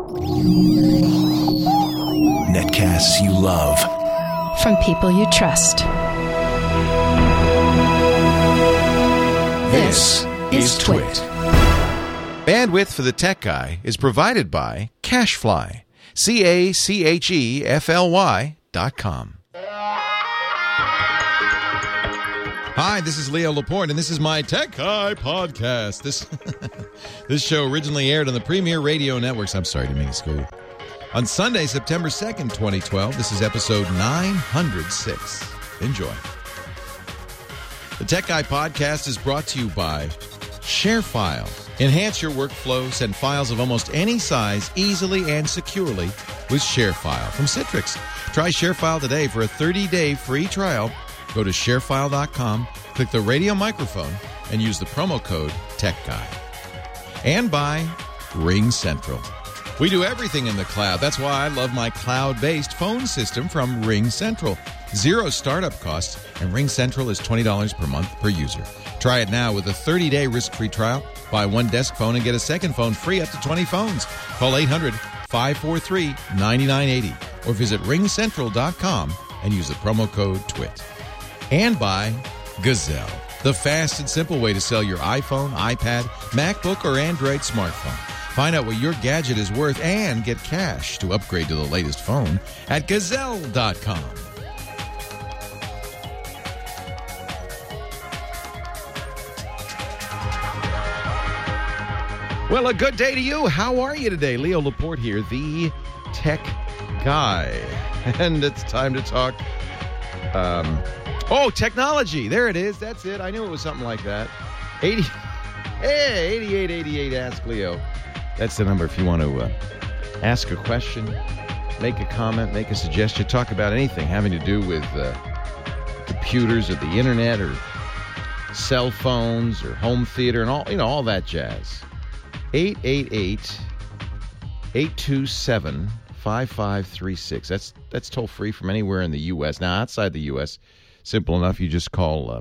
Netcasts you love. From people you trust. This is Twit. Bandwidth for the Tech Guy is provided by CacheFly. CacheFly.com. Hi, this is Leo Laporte, and this is my Tech Guy podcast. This show originally aired on the Premier Radio Networks. I'm sorry to make it screw. On Sunday, September 2nd, 2012. This is episode 906. Enjoy. The Tech Guy podcast is brought to you by ShareFile. Enhance your workflow. Send files of almost any size easily and securely with ShareFile from Citrix. Try ShareFile today for a 30-day free trial. Go to sharefile.com, click the radio microphone, and use the promo code TechGuy. And by RingCentral. We do everything in the cloud. That's why I love my cloud-based phone system from RingCentral. Zero startup costs, and RingCentral is $20 per month per user. Try it now with a 30-day risk-free trial. Buy one desk phone and get a second phone free up to 20 phones. Call 800-543-9980 or visit ringcentral.com and use the promo code TWIT. And by Gazelle, the fast and simple way to sell your iPhone, iPad, MacBook, or Android smartphone. Find out what your gadget is worth and get cash to upgrade to the latest phone at Gazelle.com. Well, a good day to you. How are you today? Leo Laporte here, the Tech Guy. And it's time to talk... technology. There it is. That's it. I knew it was something like that. 8888 Ask Leo. That's the number if you want to ask a question, make a comment, make a suggestion, talk about anything having to do with computers or the internet or cell phones or home theater and all that jazz. 888-827-5536. That's toll free from anywhere in the U.S. Now, outside the U.S., simple enough. You just call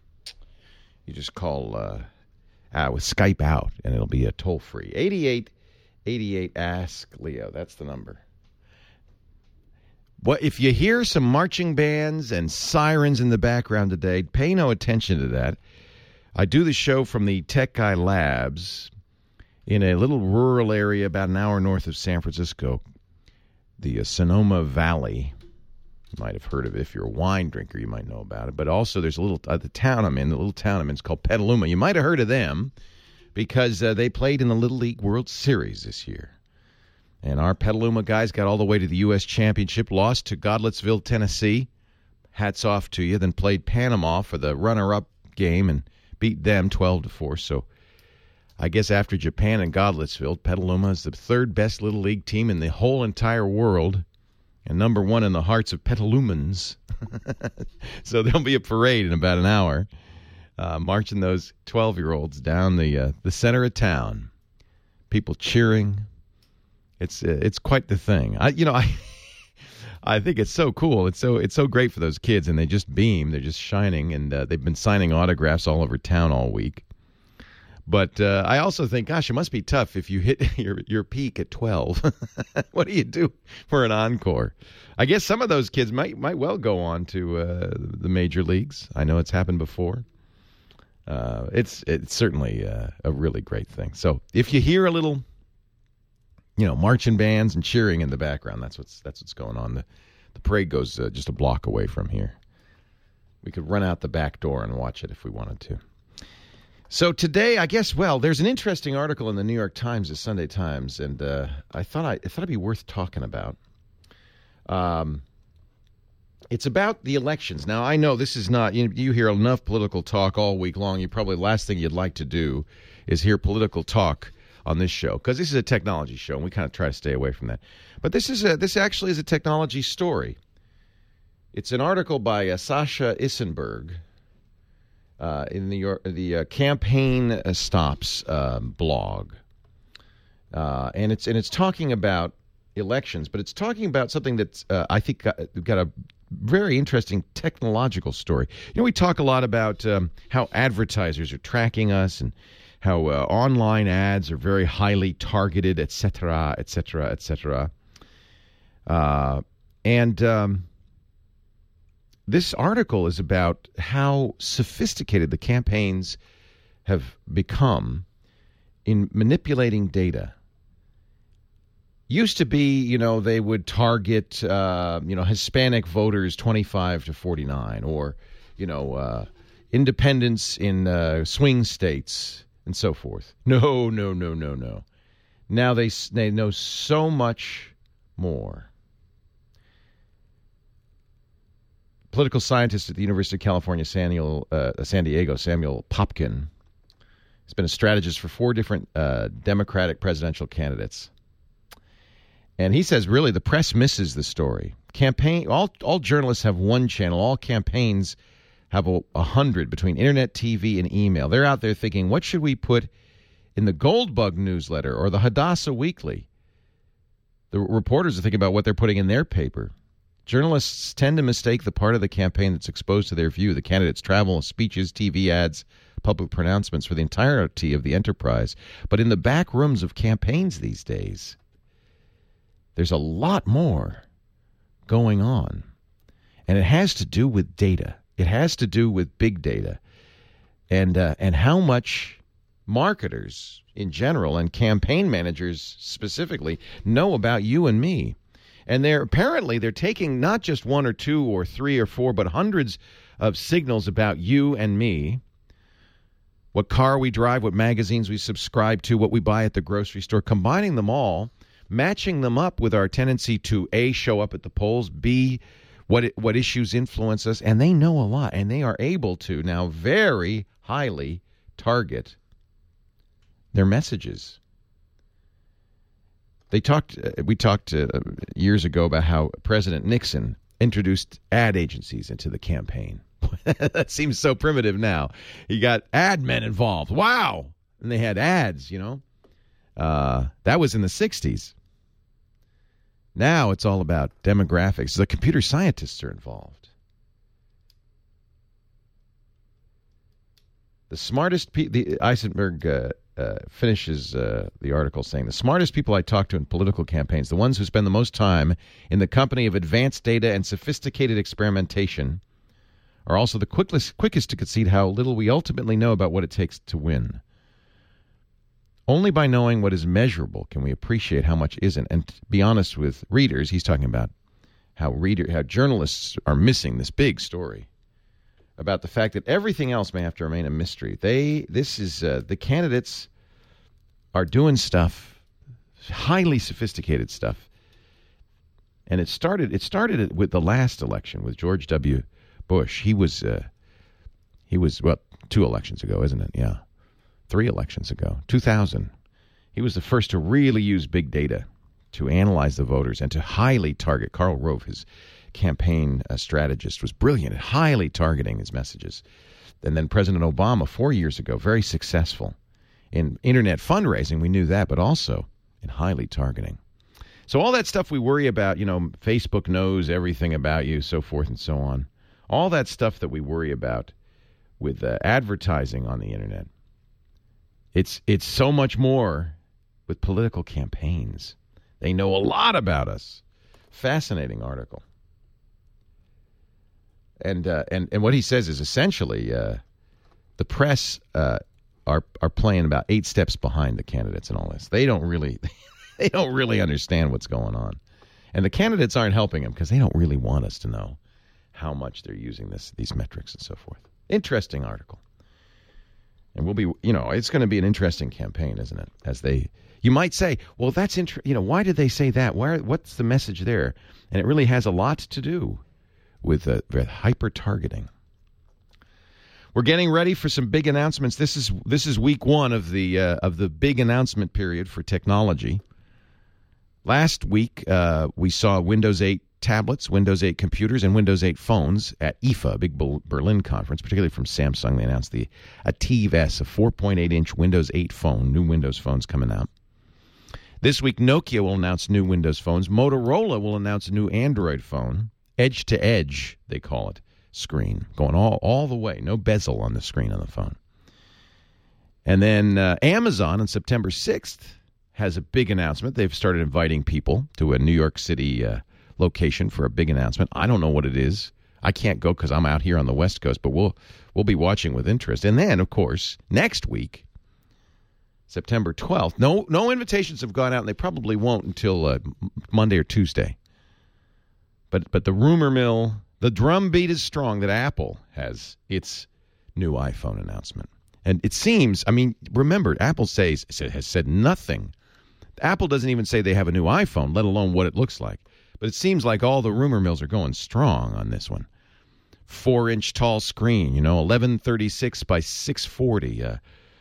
with Skype out, and it'll be a toll free. 8888 Ask Leo. That's the number. Well, if you hear some marching bands and sirens in the background today, pay no attention to that. I do the show from the Tech Guy Labs in a little rural area about an hour north of San Francisco, the Sonoma Valley. You might have heard of it. If you're a wine drinker, you might know about it. But also there's a little, the little town I'm in is called Petaluma. You might have heard of them because they played in the Little League World Series this year. And our Petaluma guys got all the way to the U.S. Championship, lost to Godletsville, Tennessee. Hats off to you. Then played Panama for the runner-up game and beat them 12-4. So I guess after Japan and Godletsville, Petaluma is the third best Little League team in the whole entire world. And number one in the hearts of Petalumans. So there'll be a parade in about an hour, marching those 12-year-olds down the center of town. People cheering. It's quite the thing. I think it's so cool. It's so great for those kids, and they just beam. They're just shining, and they've been signing autographs all over town all week. But I also think, gosh, it must be tough if you hit your peak at 12. What do you do for an encore? I guess some of those kids might well go on to the major leagues. I know it's happened before. It's certainly a really great thing. So if you hear a little, marching bands and cheering in the background, that's what's going on. The parade goes just a block away from here. We could run out the back door and watch it if we wanted to. So today, I guess, there's an interesting article in the New York Times, the Sunday Times, and I thought it'd be worth talking about. It's about the elections. Now, I know this is not, you hear enough political talk all week long. The last thing you'd like to do is hear political talk on this show, because this is a technology show, and we kind of try to stay away from that. But this actually is a technology story. It's an article by Sasha Issenberg. In the Campaign Stops blog, and it's talking about elections, but it's talking about something that's I think got a very interesting technological story. We talk a lot about how advertisers are tracking us and online ads are very highly targeted, et cetera, et cetera, et cetera. This article is about how sophisticated the campaigns have become in manipulating data. Used to be, they would target, Hispanic voters 25 to 49, or, independents in swing states and so forth. No. Now they know so much more. Political scientist at the University of California, San Diego, Samuel Popkin, has been a strategist for 4 different Democratic presidential candidates. And he says, really, the press misses the story. All journalists have one channel. All campaigns have 100 between internet, TV, and email. They're out there thinking, what should we put in the Goldbug newsletter or the Hadassah Weekly? The reporters are thinking about what they're putting in their paper. Journalists tend to mistake the part of the campaign that's exposed to their view, the candidates' travel, speeches, TV ads, public pronouncements, for the entirety of the enterprise. But in the back rooms of campaigns these days, there's a lot more going on. And it has to do with data. It has to do with big data. And how much marketers in general and campaign managers specifically know about you and me. And they're taking not just 1 or 2 or 3 or 4, but hundreds of signals about you and me. What car we drive, what magazines we subscribe to, what we buy at the grocery store, combining them all, matching them up with our tendency to A, show up at the polls, B, what issues influence us, and they know a lot, and they are able to now very highly target their messages. We talked years ago about how President Nixon introduced ad agencies into the campaign. That seems so primitive now. He got ad men involved. Wow! And they had ads, That was in the 60s. Now it's all about demographics. The computer scientists are involved. The smartest Eisenberg finishes the article saying, the smartest people I talk to in political campaigns, the ones who spend the most time in the company of advanced data and sophisticated experimentation, are also the quickest to concede how little we ultimately know about what it takes to win. Only by knowing what is measurable can we appreciate how much isn't. And to be honest with readers, he's talking about how journalists are missing this big story about the fact that everything else may have to remain a mystery. The candidates are doing stuff, highly sophisticated stuff. And it started with the last election with George W. Bush. He was 2 elections ago, isn't it? Yeah. 3 elections ago, 2000. He was the first to really use big data to analyze the voters and to highly target. Karl Rove, his campaign strategist, was brilliant at highly targeting his messages. And then President Obama, 4 years ago, very successful in internet fundraising. We knew that, but also in highly targeting. So all that stuff we worry about, Facebook knows everything about you, so forth and so on. All that stuff that we worry about with advertising on the internet. It's so much more with political campaigns. They know a lot about us. Fascinating article. And what he says is essentially the press are playing about 8 steps behind the candidates in all this. They don't really understand what's going on, and the candidates aren't helping them because they don't really want us to know how much they're using these metrics and so forth. Interesting article. And we'll be, it's going to be an interesting campaign, isn't it? You might say, well, that's why did they say that? What's the message there? And it really has a lot to do with hyper targeting. We're getting ready for some big announcements. This is week 1 of the big announcement period for technology. Last week we saw Windows 8 tablets, Windows 8 computers, and Windows 8 phones at IFA, a big Berlin conference, particularly from Samsung. They announced the Ativ S, a 4.8-inch Windows 8 phone, new Windows phones coming out. This week, Nokia will announce new Windows phones. Motorola will announce a new Android phone, edge-to-edge, they call it, screen, going all the way, no bezel on the screen on the phone. And then Amazon on September 6th has a big announcement. They've started inviting people to a New York City location for a big announcement. I don't know what it is. I can't go because I'm out here on the West Coast, but we'll be watching with interest. And then, of course, next week, September 12th, no invitations have gone out, and they probably won't until Monday or Tuesday. But the rumor mill, the drumbeat is strong that Apple has its new iPhone announcement. And it seems, I mean, remember, Apple has said nothing. Apple doesn't even say they have a new iPhone, let alone what it looks like. But it seems like all the rumor mills are going strong on this one. 4-inch tall screen, 1136 by 640.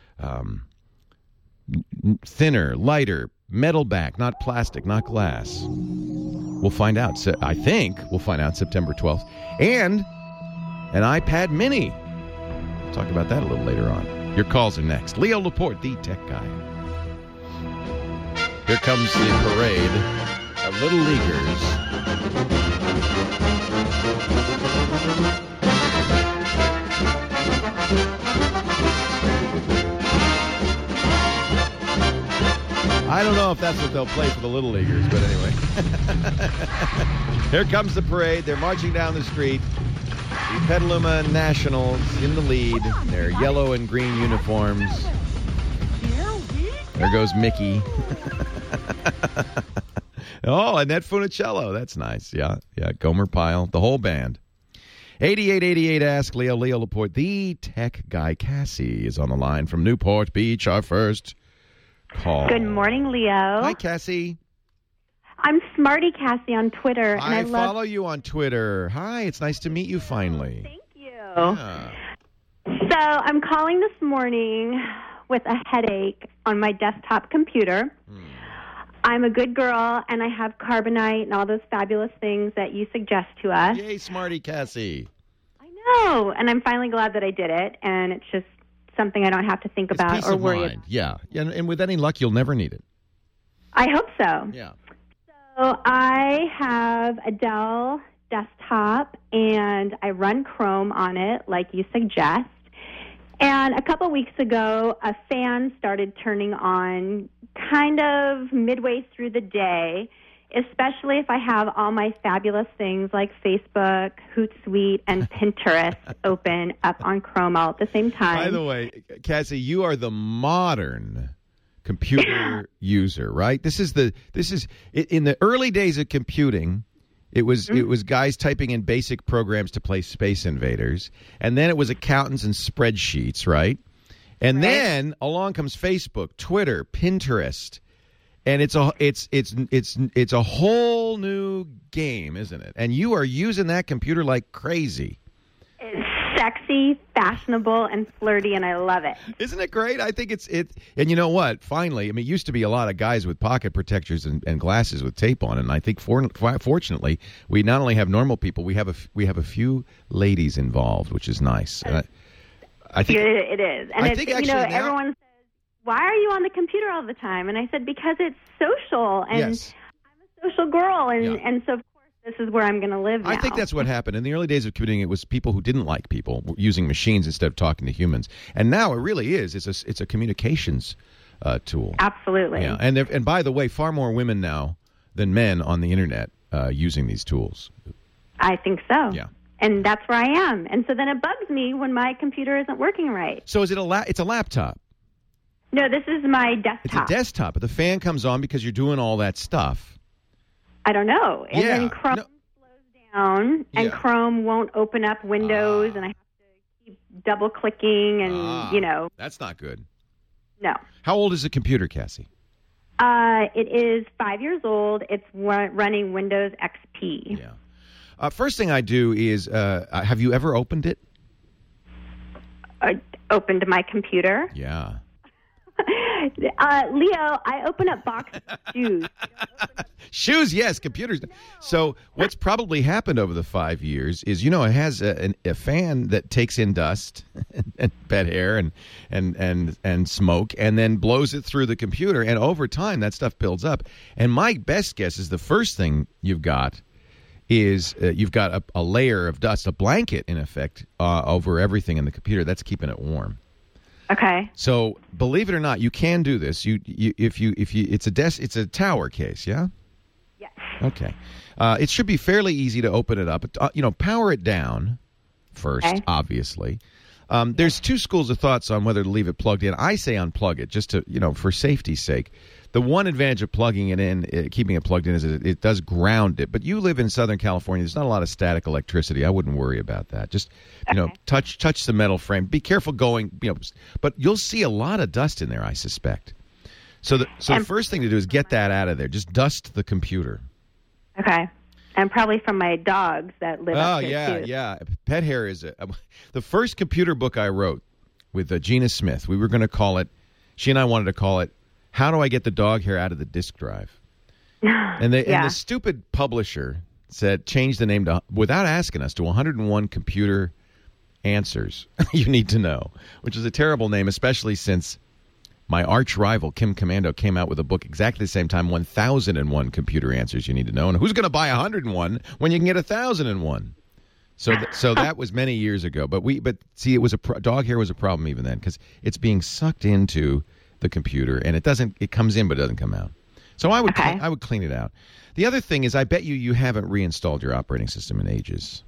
Thinner, lighter, metal back, not plastic, not glass. We'll find out. I think we'll find out September 12th. And an iPad mini. We'll talk about that a little later on. Your calls are next. Leo Laporte, the tech guy. Here comes the parade of Little Leaguers. I don't know if that's what they'll play for the Little Leaguers, but anyway. Here comes the parade. They're marching down the street. The Petaluma Nationals in the lead. Their yellow and green uniforms. There goes Mickey. Oh, Annette Funicello. That's nice. Yeah. Gomer Pyle. The whole band. 8888 Ask Leo. Leo Laporte. The tech guy Cassie is on the line from Newport Beach. Our first call. Good morning, Leo. Hi, Cassie. I'm Smarty Cassie on Twitter. And I follow you on Twitter. Hi, it's nice to meet you finally. Thank you. Yeah. So I'm calling this morning with a headache on my desktop computer. I'm a good girl, and I have carbonite and all those fabulous things that you suggest to us. Yay, Smarty Cassie. I know, and I'm finally glad that I did it, and it's just something I don't have to think about peace or of worry mind. about. Yeah, and with any luck, you'll never need it. I hope so. Yeah. So I have a Dell desktop, and I run Chrome on it, like you suggest. And a couple weeks ago, a fan started turning on kind of midway through the day, especially if I have all my fabulous things like Facebook, Hootsuite, and Pinterest open up on Chrome all at the same time. By the way, Cassie, you are the modern computer user, right? This is in the early days of computing. It was guys typing in basic programs to play Space Invaders, and then it was accountants and spreadsheets, right? And then along comes Facebook, Twitter, Pinterest, and it's a whole new game, isn't it? And you are using that computer like crazy. It's sexy, fashionable, and flirty, and I love it. Isn't it great? I think it's. And you know what? Finally, I mean, it used to be a lot of guys with pocket protectors and glasses with tape on, and I think fortunately, we not only have normal people, we have a few ladies involved, which is nice. I think it is, and everyone says, "Why are you on the computer all the time?" And I said, "Because it's social, and yes. I'm a social girl, and so of course this is where I'm going to live now." I think that's what happened in the early days of computing. It was people who didn't like people using machines instead of talking to humans, and now it really is. It's a communications tool. Absolutely. Yeah, and by the way, far more women now than men on the internet using these tools. I think so. Yeah. And that's where I am. And so then it bugs me when my computer isn't working right. So is it it's a laptop? No, this is my desktop. It's a desktop, but the fan comes on because you're doing all that stuff. I don't know. And then Chrome slows down, and Chrome won't open up Windows, and I have to keep double-clicking, and, That's not good. No. How old is the computer, Cassie? It is 5 years old. It's running Windows XP. Yeah. First thing I do is, have you ever opened it? Opened my computer? Yeah. Leo, I open up boxes of shoes. Shoes, yes. Computers. So what's probably happened over the 5 years is, it has a fan that takes in dust and bed hair and smoke and then blows it through the computer. And over time, that stuff builds up. And my best guess is the first thing you've got is you've got a layer of dust, a blanket, in effect, over everything in the computer. That's keeping it warm. Okay. So believe it or not, you can do this. It's a tower case, yeah? Yes. Okay. It should be fairly easy to open it up. Power it down first, obviously. There's two schools of thoughts on whether to leave it plugged in. I say unplug it just to, for safety's sake. The one advantage of plugging it in, keeping it plugged in, is it does ground it. But you live in Southern California. There's not a lot of static electricity. I wouldn't worry about that. Just, touch the metal frame. Be careful going, but you'll see a lot of dust in there, I suspect. So the first thing to do is get that out of there. Just dust the computer. Okay. And probably from my dogs that live up here, too. Yeah. Pet hair is the first computer book I wrote with Gina Smith. We were going to call it, she and I wanted to call it, How Do I Get the Dog Hair Out of the Disk Drive? And the stupid publisher said, change the name to, without asking us, to 101 Computer Answers You Need to Know, which is a terrible name, especially since my arch rival, Kim Commando, came out with a book exactly the same time, 1001 Computer Answers You Need to Know. And who's going to buy 101 when you can get 1001? So that was many years ago. But see, it was dog hair was a problem even then, because it's being sucked into the computer, and it comes in but it doesn't come out. So I would clean it out. The other thing is, I bet you haven't reinstalled your operating system in ages.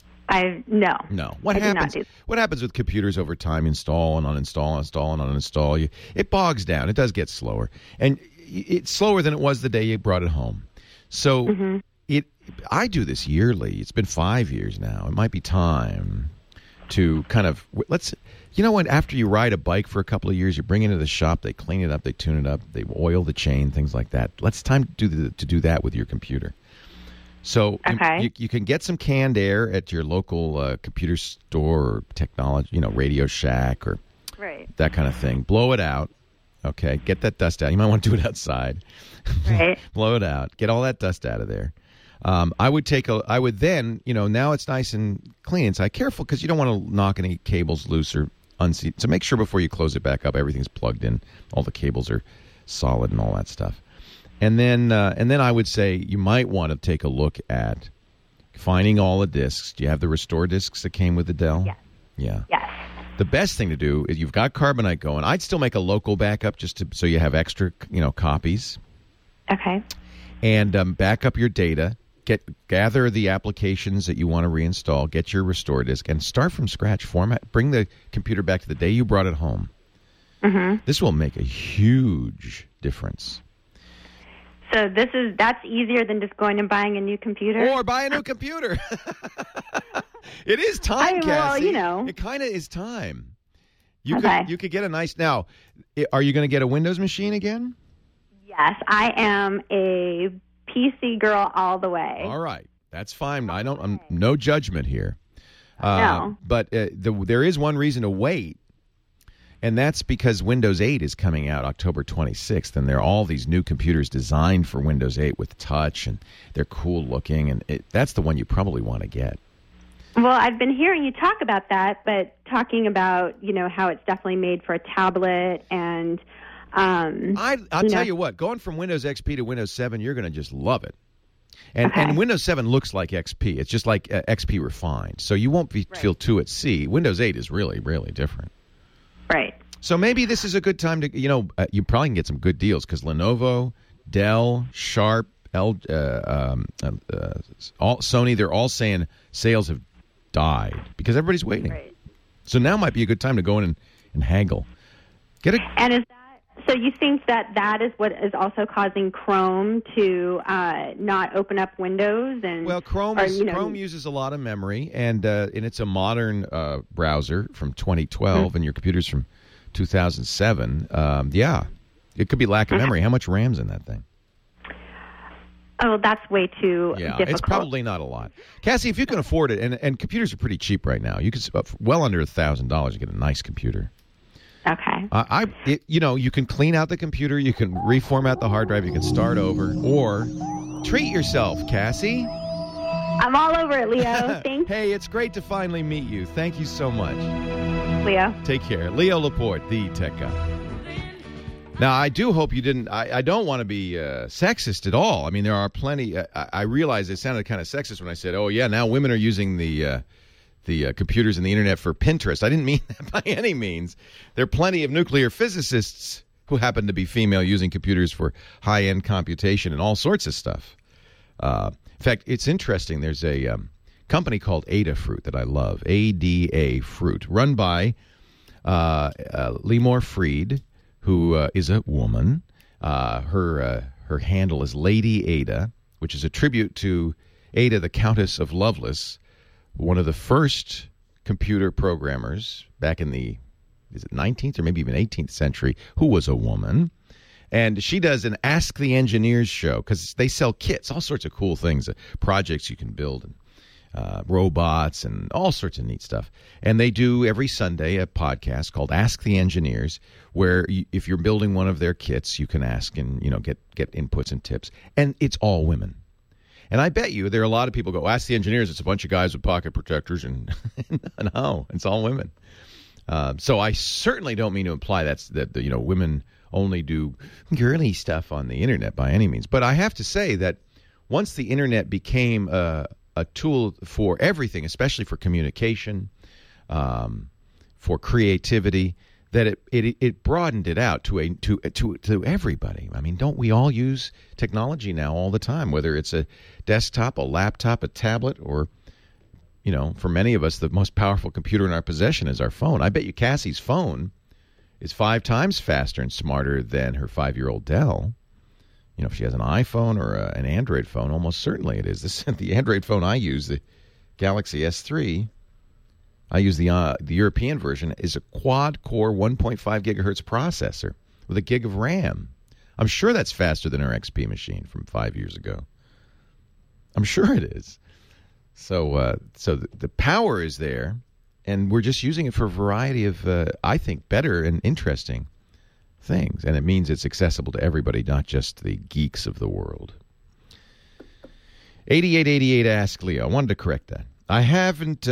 No. What happens with computers over time? Install and uninstall. It bogs down. It does get slower, and it's slower than it was the day you brought it home. So I do this yearly. It's been 5 years now. It might be time to kind of after you ride a bike for a couple of years, you bring it into the shop, they clean it up, they tune it up, they oil the chain, things like that. It's time to do that with your computer. So you can get some canned air at your local computer store or technology, Radio Shack or that kind of thing. Blow it out. Okay, get that dust out. You might want to do it outside. Right. Blow it out. Get all that dust out of there. I would then, now it's nice and clean. So careful, because you don't want to knock any cables loose or unseat. So make sure before you close it back up, everything's plugged in. All the cables are solid and all that stuff. And then I would say you might want to take a look at finding all the discs. Do you have the restore discs that came with the Dell? Yes. Yeah. Yes. The best thing to do is you've got Carbonite going. I'd still make a local backup so you have extra, copies. Okay. And back up your data. Gather the applications that you want to reinstall. Get your restore disk and start from scratch. Bring the computer back to the day you brought it home. Mm-hmm. This will make a huge difference. So that's easier than just going and buying a new computer? Or buy a new computer. It is time, Cassie. It kind of is time. You could get a nice... Now, are you going to get a Windows machine again? Yes, I am a PC girl all the way. All right. That's fine. I'm no judgment here. No. But there is one reason to wait. And that's because Windows 8 is coming out October 26th, and there are all these new computers designed for Windows 8 with touch, and they're cool looking, and that's the one you probably want to get. Well, I've been hearing you talk about that, but talking about, how it's definitely made for a tablet and... I'll tell you what, going from Windows XP to Windows 7, you're going to just love it. And Windows 7 looks like XP. It's just like XP refined, so you won't feel too at sea. Windows 8 is really, really different. Right. So maybe this is a good time to, you probably can get some good deals because Lenovo, Dell, Sharp, Sony, they're all saying sales have died because everybody's waiting. Right. So now might be a good time to go in and haggle. And is that, so you think that is what is also causing Chrome to not open up Windows? Well, Chrome uses a lot of memory, and it's a modern browser from 2012, and your computer's from 2007. It could be lack of memory. How much RAM's in that thing? Oh, that's way too difficult. It's probably not a lot. Cassie, if you can afford it, and computers are pretty cheap right now. You could well under $1,000 to get a nice computer. Okay. You can clean out the computer, you can reformat the hard drive, you can start over, or treat yourself, Cassie. I'm all over it, Leo. Thanks. Hey, it's great to finally meet you. Thank you so much. Leo. Take care. Leo Laporte, the tech guy. Now, I do hope you didn't... I don't want to be sexist at all. I mean, there are plenty... I realize it sounded kind of sexist when I said, oh, yeah, now women are using the computers and the internet for Pinterest. I didn't mean that by any means. There are plenty of nuclear physicists who happen to be female using computers for high-end computation and all sorts of stuff. In fact, it's interesting. There's a company called Adafruit that I love, ADA Fruit, run by Lemore Freed, who is a woman. Her handle is Lady Ada, which is a tribute to Ada, the Countess of Lovelace, one of the first computer programmers back in the 19th or maybe even 18th century, who was a woman. And she does an Ask the Engineers show because they sell kits, all sorts of cool things, projects you can build, and robots and all sorts of neat stuff. And they do every Sunday a podcast called Ask the Engineers, where if you're building one of their kits, you can ask and get inputs and tips. And it's all women. And I bet you there are a lot of people go, Ask the Engineers, it's a bunch of guys with pocket protectors, and no, it's all women. So I certainly don't mean to imply that women only do girly stuff on the internet by any means. But I have to say that once the internet became a tool for everything, especially for communication, for creativity, that it broadened it out to everybody. I mean, don't we all use technology now all the time, whether it's a desktop, a laptop, a tablet, or for many of us, the most powerful computer in our possession is our phone. I bet you Cassie's phone is 5 times faster and smarter than her 5-year-old Dell. If she has an iPhone or an Android phone, almost certainly it is. The Android phone I use, the Galaxy S3, I use the European version, is a quad-core 1.5 gigahertz processor with a gig of RAM. I'm sure that's faster than her XP machine from 5 years ago. I'm sure it is. So the power is there, and we're just using it for a variety of, I think, better and interesting things. And it means it's accessible to everybody, not just the geeks of the world. 8888 Ask Leo. I wanted to correct that. I haven't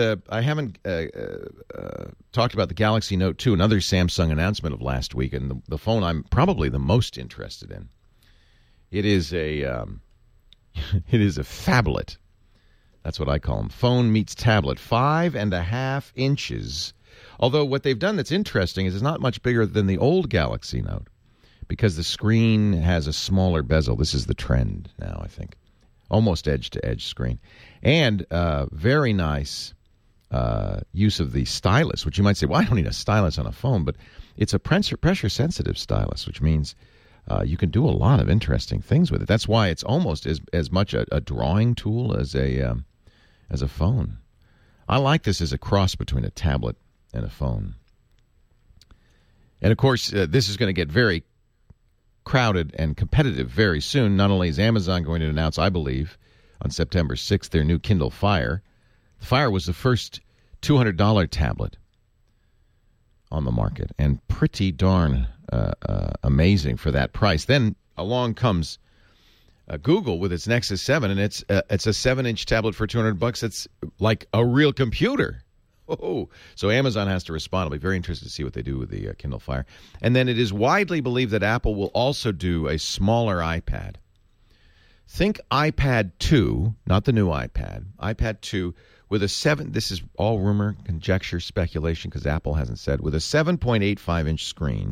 talked about the Galaxy Note 2, another Samsung announcement of last week, and the phone I'm probably the most interested in. It is a phablet. That's what I call them. Phone meets tablet, 5.5 inches. Although what they've done that's interesting is it's not much bigger than the old Galaxy Note because the screen has a smaller bezel. This is the trend now, I think. Almost edge-to-edge screen. And very nice use of the stylus, which you might say, well, I don't need a stylus on a phone, but it's a pressure-sensitive stylus, which means you can do a lot of interesting things with it. That's why it's almost as much a drawing tool as a phone. I like this as a cross between a tablet and a phone. And, of course, this is going to get very crowded and competitive very soon. Not only is Amazon going to announce, I believe, on September 6th, their new Kindle Fire. The Fire was the first $200 tablet on the market, and pretty darn amazing for that price. Then along comes Google with its Nexus 7, and it's a 7-inch tablet for $200. It's like a real computer. Oh, so Amazon has to respond. I'll be very interested to see what they do with the Kindle Fire. And then it is widely believed that Apple will also do a smaller iPad. Think iPad 2, not the new iPad, iPad 2 with a 7, this is all rumor, conjecture, speculation, because Apple hasn't said, with a 7.85-inch screen.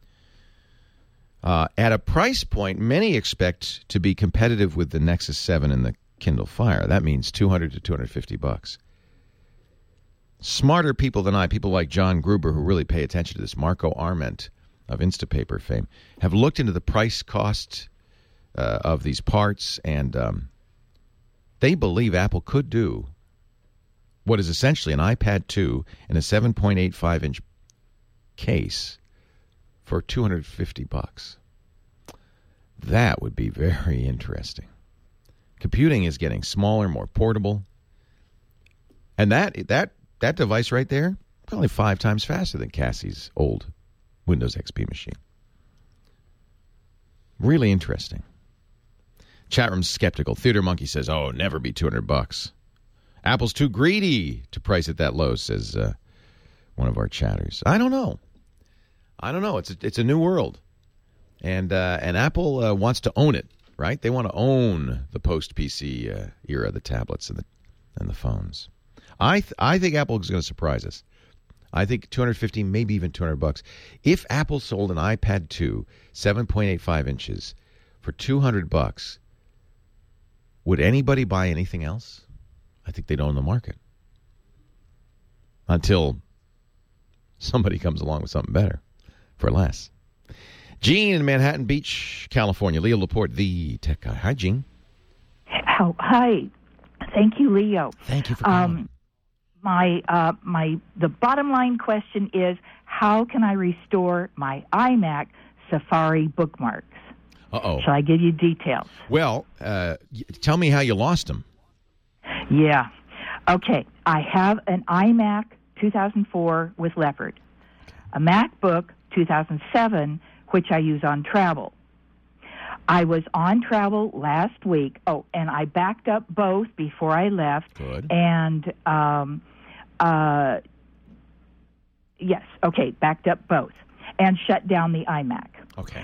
At a price point many expect to be competitive with the Nexus 7 and the Kindle Fire. That means $200 to $250. Smarter people than I, people like John Gruber, who really pay attention to this, Marco Arment of Instapaper fame, have looked into the price cost of these parts, and they believe Apple could do what is essentially an iPad 2 in a 7.85-inch case for $250. That would be very interesting. Computing is getting smaller, more portable, and that device right there, probably 5 times faster than Cassie's old Windows XP machine. Really interesting. Chat room's skeptical. Theater Monkey says, "Oh, never be $200. Apple's too greedy to price it that low," says one of our chatters. I don't know. It's a new world, and Apple wants to own it, right? They want to own the post-PC era, the tablets and the phones. I think Apple is going to surprise us. I think $250, maybe even $200. If Apple sold an iPad 2, 7.85 inches, for $200, would anybody buy anything else? I think they'd own the market until somebody comes along with something better for less. Gene in Manhattan Beach, California. Leo Laporte, the tech guy. Hi, Gene. Hi. Thank you, Leo. Thank you for calling. The bottom line question is, how can I restore my iMac Safari bookmarks? Uh-oh. Shall I give you details? Well, tell me how you lost them. Yeah. Okay. I have an iMac 2004 with Leopard, a MacBook 2007, which I use on travel. I was on travel last week. Oh, and I backed up both before I left. Good. And, yes, okay, backed up both and shut down the iMac. Okay.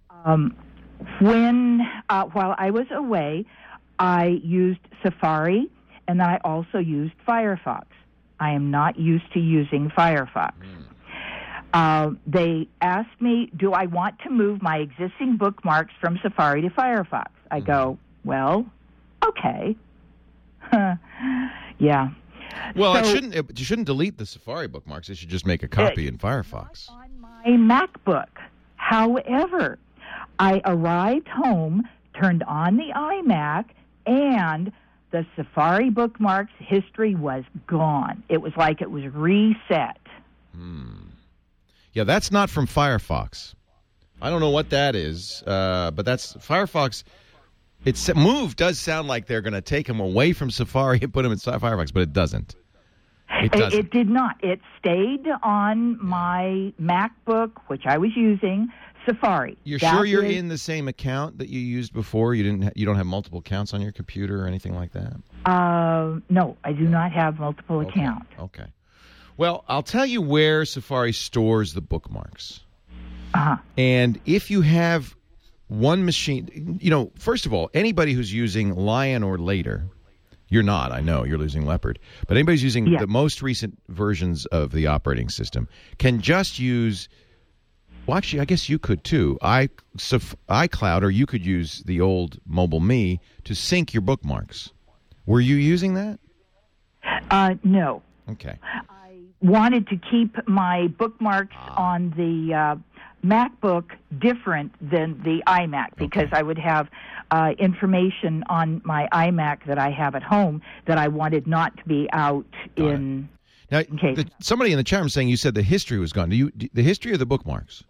While I was away, I used Safari, and then I also used Firefox. I am not used to using Firefox. They asked me, do I want to move my existing bookmarks from Safari to Firefox? I go, well, okay. Yeah. Well, you shouldn't delete the Safari bookmarks. You should just make a copy in Firefox. On my MacBook. However, I arrived home, turned on the iMac, and the Safari bookmarks history was gone. It was like it was reset. Yeah, that's not from Firefox. I don't know what that is, but that's Firefox. Move does sound like they're going to take them away from Safari and put them in Firefox, but it doesn't. It did not. It stayed on my MacBook, which I was using, Safari. You're sure you're in the same account that you used before? You don't have multiple accounts on your computer or anything like that? No, I do not have multiple accounts. Okay. Well, I'll tell you where Safari stores the bookmarks. Uh-huh. And if you have one machine, first of all, anybody who's using Lion or later, you're not, I know, you're using Leopard, but anybody who's using the most recent versions of the operating system can just use, well, actually, I guess you could too, iCloud, or you could use the old Mobile Me to sync your bookmarks. Were you using that? No. Okay. I wanted to keep my bookmarks on the MacBook different than the iMac because I would have information on my iMac that I have at home that I wanted not to be out in. Now, somebody in the chat room saying you said the history was gone. The history of the bookmarks?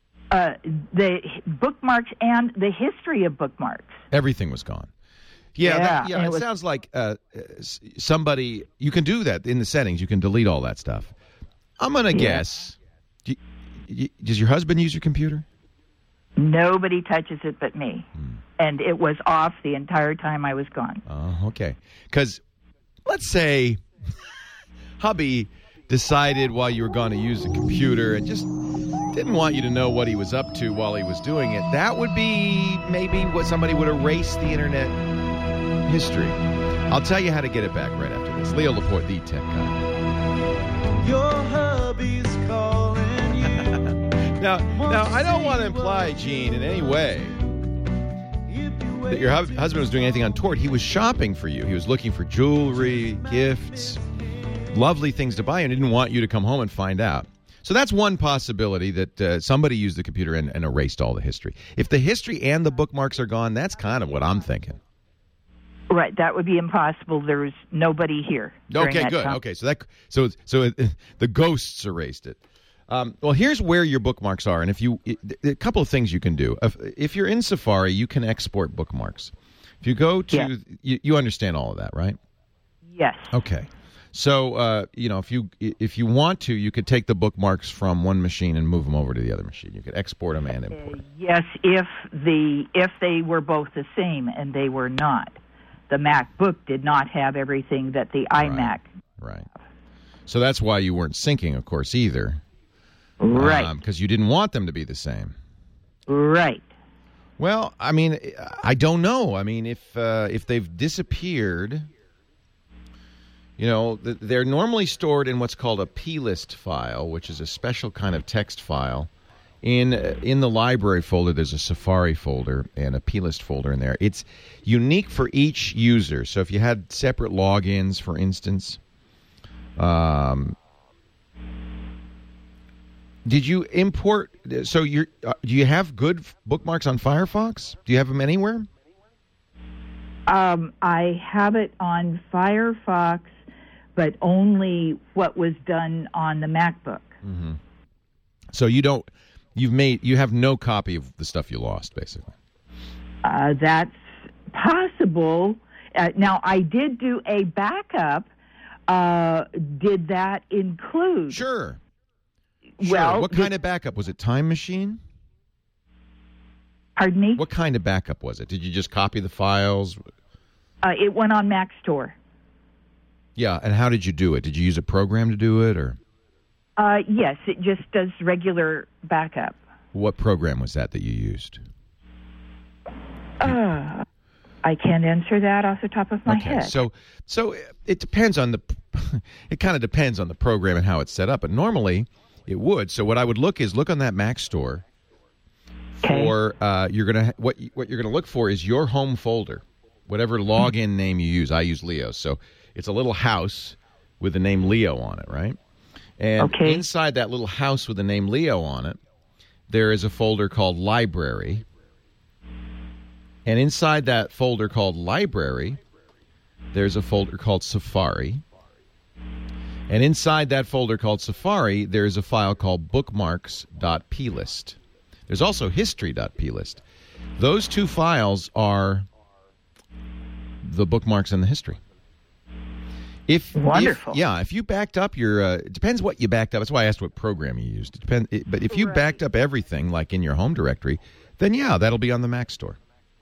The bookmarks and the history of bookmarks. Everything was gone. Yeah, it sounds like somebody, you can do that in the settings. You can delete all that stuff. I'm going to guess. Does your husband use your computer? Nobody touches it but me. And it was off the entire time I was gone. Oh, okay. Because let's say hubby decided while you were gone to use the computer and just didn't want you to know what he was up to while he was doing it. That would be maybe what somebody would erase the internet history. I'll tell you how to get it back right after this. Leo Laporte, the tech guy. Your hubby's calling you. Now, I don't want to imply, Gene, in any way that your husband was doing anything untoward. He was shopping for you. He was looking for jewelry, gifts, lovely things to buy, and didn't want you to come home and find out. So that's one possibility, that somebody used the computer and erased all the history. If the history and the bookmarks are gone, that's kind of what I'm thinking. Right, that would be impossible. There's nobody here. Okay, good. Okay, so the ghosts erased it. Well, here's where your bookmarks are, and a couple of things you can do. If you're in Safari, you can export bookmarks. If you go to, you understand all of that, right? Yes. Okay. So, if you want to, you could take the bookmarks from one machine and move them over to the other machine. You could export them and import them. Yes, if they were both the same, and they were not. The MacBook did not have everything that the iMac. Right. So that's why you weren't syncing, of course, either. Right. Because you didn't want them to be the same. Right. Well, I mean, I don't know. I mean, if they've disappeared, They're normally stored in what's called a plist file, which is a special kind of text file. In the library folder, there's a Safari folder and a plist folder in there. It's unique for each user. So if you had separate logins, for instance, did you import? So do you have good bookmarks on Firefox? Do you have them anywhere? I have it on Firefox, but only what was done on the MacBook. Mm-hmm. So you have no copy of the stuff you lost, basically. That's possible. Now, I did do a backup. Did that include? Sure. Well, what kind of backup? Was it Time Machine? Pardon me? What kind of backup was it? Did you just copy the files? It went on Mac Store. Yeah, and how did you do it? Did you use a program to do it, or? Yes, it just does regular backup. What program was that you used? I can't answer that off the top of my head. So it depends on it kind of depends on the program and how it's set up, but normally it would. So what I would look on that Mac Store. Okay. Or what you're gonna look for is your home folder, whatever login name you use. I use Leo, so it's a little house with the name Leo on it, right? And inside that little house with the name Leo on it, there is a folder called Library. And inside that folder called Library, there's a folder called Safari. And inside that folder called Safari, there's a file called bookmarks.plist. There's also history.plist. Those two files are the bookmarks and the history. Wonderful. If you backed up your, it depends what you backed up. That's why I asked what program you used. But if you backed up everything, like in your home directory, then that'll be on the Mac Store.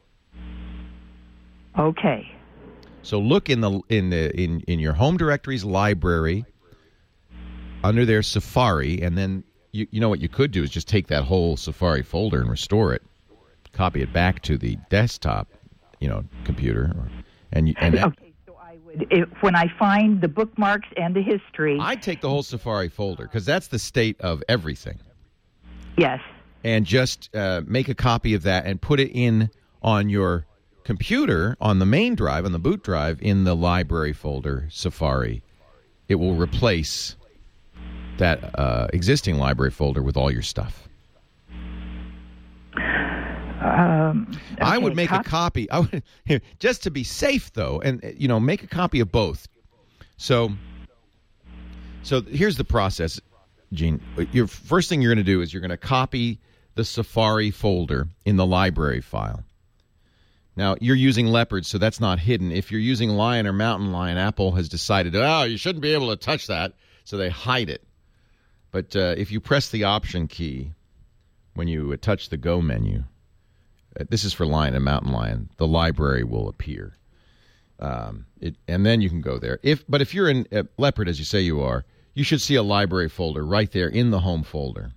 Okay. So look in your home directory's library under their Safari, and then you know what you could do is just take that whole Safari folder and restore it, copy it back to the desktop, computer, Okay, so I would, when I find the bookmarks and the history, I'd take the whole Safari folder because that's the state of everything. Yes. And just make a copy of that and put it in on your computer on the main drive, on the boot drive, in the library folder, Safari. It will replace that existing library folder with all your stuff. I would make a copy. I would, just to be safe, though, and make a copy of both. So here's the process, Gene. Your first thing you're going to do is you're going to copy the Safari folder in the library file. Now, you're using Leopard, so that's not hidden. If you're using Lion or Mountain Lion, Apple has decided, you shouldn't be able to touch that, so they hide it. But if you press the Option key when you touch the Go menu, this is for Lion and Mountain Lion, the library will appear. And then you can go there. But if you're in Leopard, as you say you are, you should see a library folder right there in the home folder.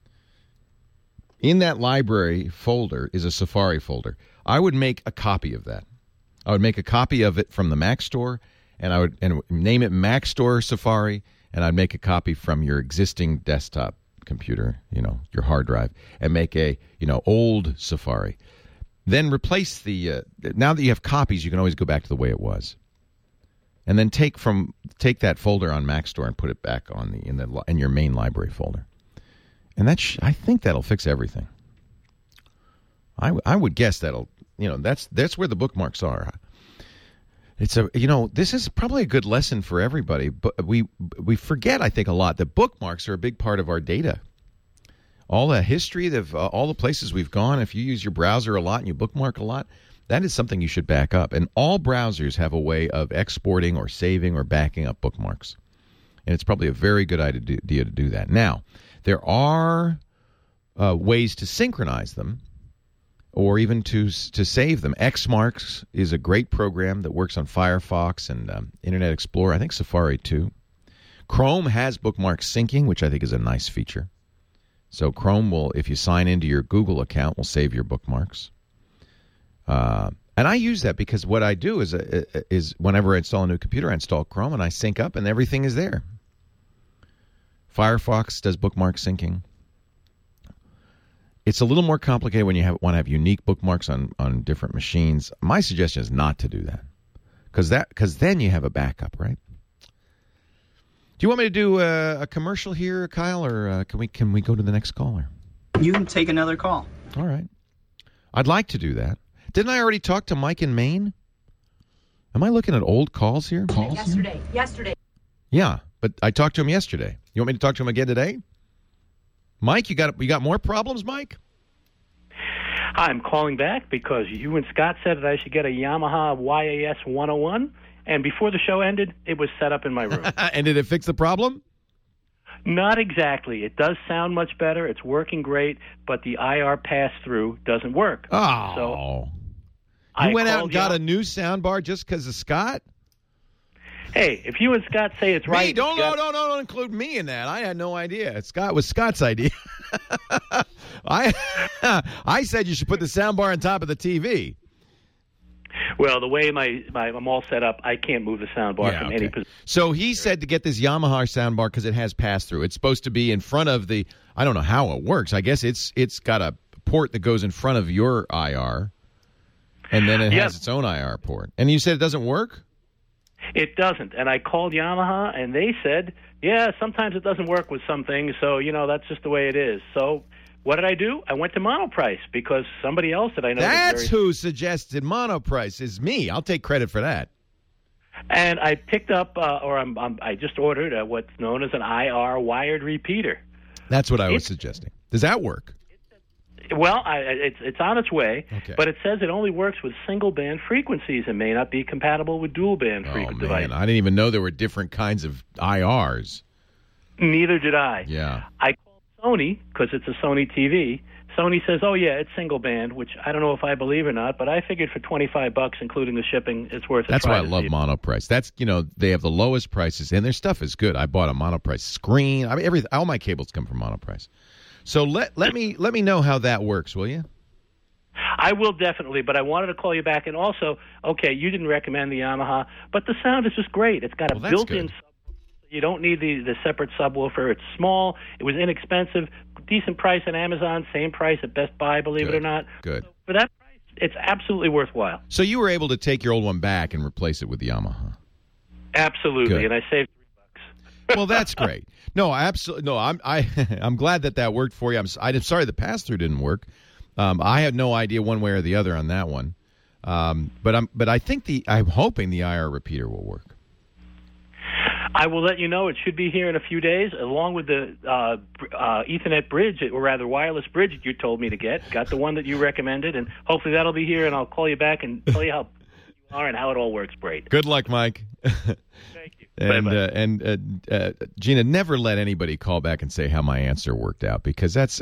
In that library folder is a Safari folder. I would make a copy of that. I would make a copy of it from the Mac Store, and I would name it Mac Store Safari, and I'd make a copy from your existing desktop computer, your hard drive, and make a, old Safari. Then replace now that you have copies, you can always go back to the way it was. And then take that folder on Mac Store and put it back in your main library folder. And I think that'll fix everything. I would guess that's where the bookmarks are. This is probably a good lesson for everybody, but we forget, I think, a lot that bookmarks are a big part of our data. All the history of all the places we've gone, if you use your browser a lot and you bookmark a lot, that is something you should back up. And all browsers have a way of exporting or saving or backing up bookmarks. And it's probably a very good idea to do that. Now, there are ways to synchronize them, or even to save them. Xmarks is a great program that works on Firefox and Internet Explorer. I think Safari too. Chrome has bookmark syncing, which I think is a nice feature. So Chrome will, if you sign into your Google account, will save your bookmarks. And I use that because what I do is whenever I install a new computer, I install Chrome and I sync up and everything is there. Firefox does bookmark syncing. It's a little more complicated when you want to have unique bookmarks on different machines. My suggestion is not to do that because then you have a backup, right? Do you want me to do a commercial here, Kyle, or can we go to the next caller? You can take another call. All right. I'd like to do that. Didn't I already talk to Mike in Maine? Am I looking at old calls here? Yesterday. Yeah, but I talked to him yesterday. You want me to talk to him again today? Mike, you got more problems, Mike? I'm calling back because you and Scott said that I should get a Yamaha YAS 101, and before the show ended, it was set up in my room. And did it fix the problem? Not exactly. It does sound much better. It's working great, but the IR pass-through doesn't work. Oh. So you went out and got a new soundbar just because of Scott? Hey, if you and Scott say it's right... Me? Don't include me in that. I had no idea. Scott was Scott's idea. I said you should put the soundbar on top of the TV. Well, the way I'm all set up, I can't move the soundbar from any position. So he said to get this Yamaha soundbar because it has pass-through. It's supposed to be in front of the... I don't know how it works. I guess it's got a port that goes in front of your IR, and then it has its own IR port. And you said it doesn't work? It doesn't. And I called Yamaha, and they said, yeah, sometimes it doesn't work with some things, so, that's just the way it is. So what did I do? I went to Monoprice because somebody else that I know... That's who suggested Monoprice is me. I'll take credit for that. And I picked up, I just ordered what's known as an IR wired repeater. That's what I was suggesting. Does that work? Well, it's on its way, okay. But it says it only works with single-band frequencies and may not be compatible with dual-band devices. I didn't even know there were different kinds of IRs. Neither did I. Yeah. I called Sony because it's a Sony TV. Sony says, oh, yeah, it's single-band, which I don't know if I believe or not, but I figured for $25, including the shipping, it's worth it. That's why I love Monoprice. That's, they have the lowest prices, and their stuff is good. I bought a Monoprice screen. I mean, all my cables come from Monoprice. So let me know how that works, will you? I will definitely, but I wanted to call you back. And also, okay, you didn't recommend the Yamaha, but the sound is just great. It's got a built-in subwoofer. You don't need the separate subwoofer. It's small. It was inexpensive. Decent price on Amazon. Same price at Best Buy, believe it or not. Good. So for that price, it's absolutely worthwhile. So you were able to take your old one back and replace it with the Yamaha? Absolutely, Good. and I saved $3. Well, that's great. No, absolutely. No, I'm glad that worked for you. I'm sorry the pass-through didn't work. I had no idea one way or the other on that one. But I think I'm hoping the IR repeater will work. I will let you know. It should be here in a few days, along with the Ethernet bridge, or rather wireless bridge that you told me to get. Got the one that you recommended, and hopefully that'll be here, and I'll call you back and tell you how you are and how it all works. Great. Good luck, Mike. Thank you. And Gina, never let anybody call back and say how my answer worked out, because that's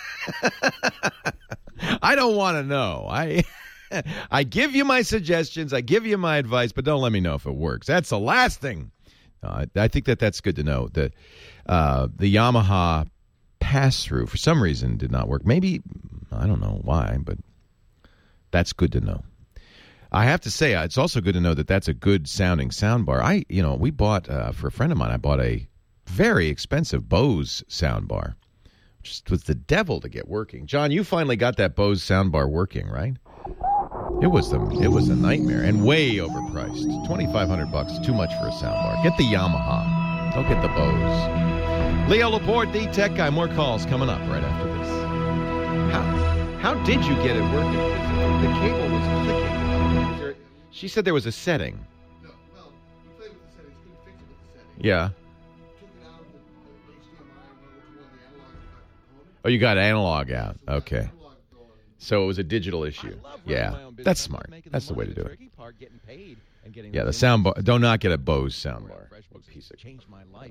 I don't want to know. I give you my suggestions, I give you my advice, but don't let me know if it works. That's the last thing. I think that's good to know. The Yamaha pass-through, for some reason, did not work. Maybe, I don't know why, but that's good to know. I have to say, it's also good to know that that's a good-sounding soundbar. We bought, for a friend of mine, I bought a very expensive Bose soundbar, which was the devil to get working. John, you finally got that Bose soundbar working, right? It was a nightmare and way overpriced. $2,500, too much for a soundbar. Get the Yamaha. Don't get the Bose. Leo Laporte, the tech guy. More calls coming up right after this. How did you get it working? The cable was clicking. She said there was a setting. No, well, we played with the settings. Couldn't fix it with the settings. Yeah. Took it out of the HDMI and went to one of the analog components. Oh, you got analog out. Okay. So it was a digital issue. Yeah, that's smart. That's the way to do it. Yeah, the soundbar. Do not get a Bose soundbar. Piece of changed my life.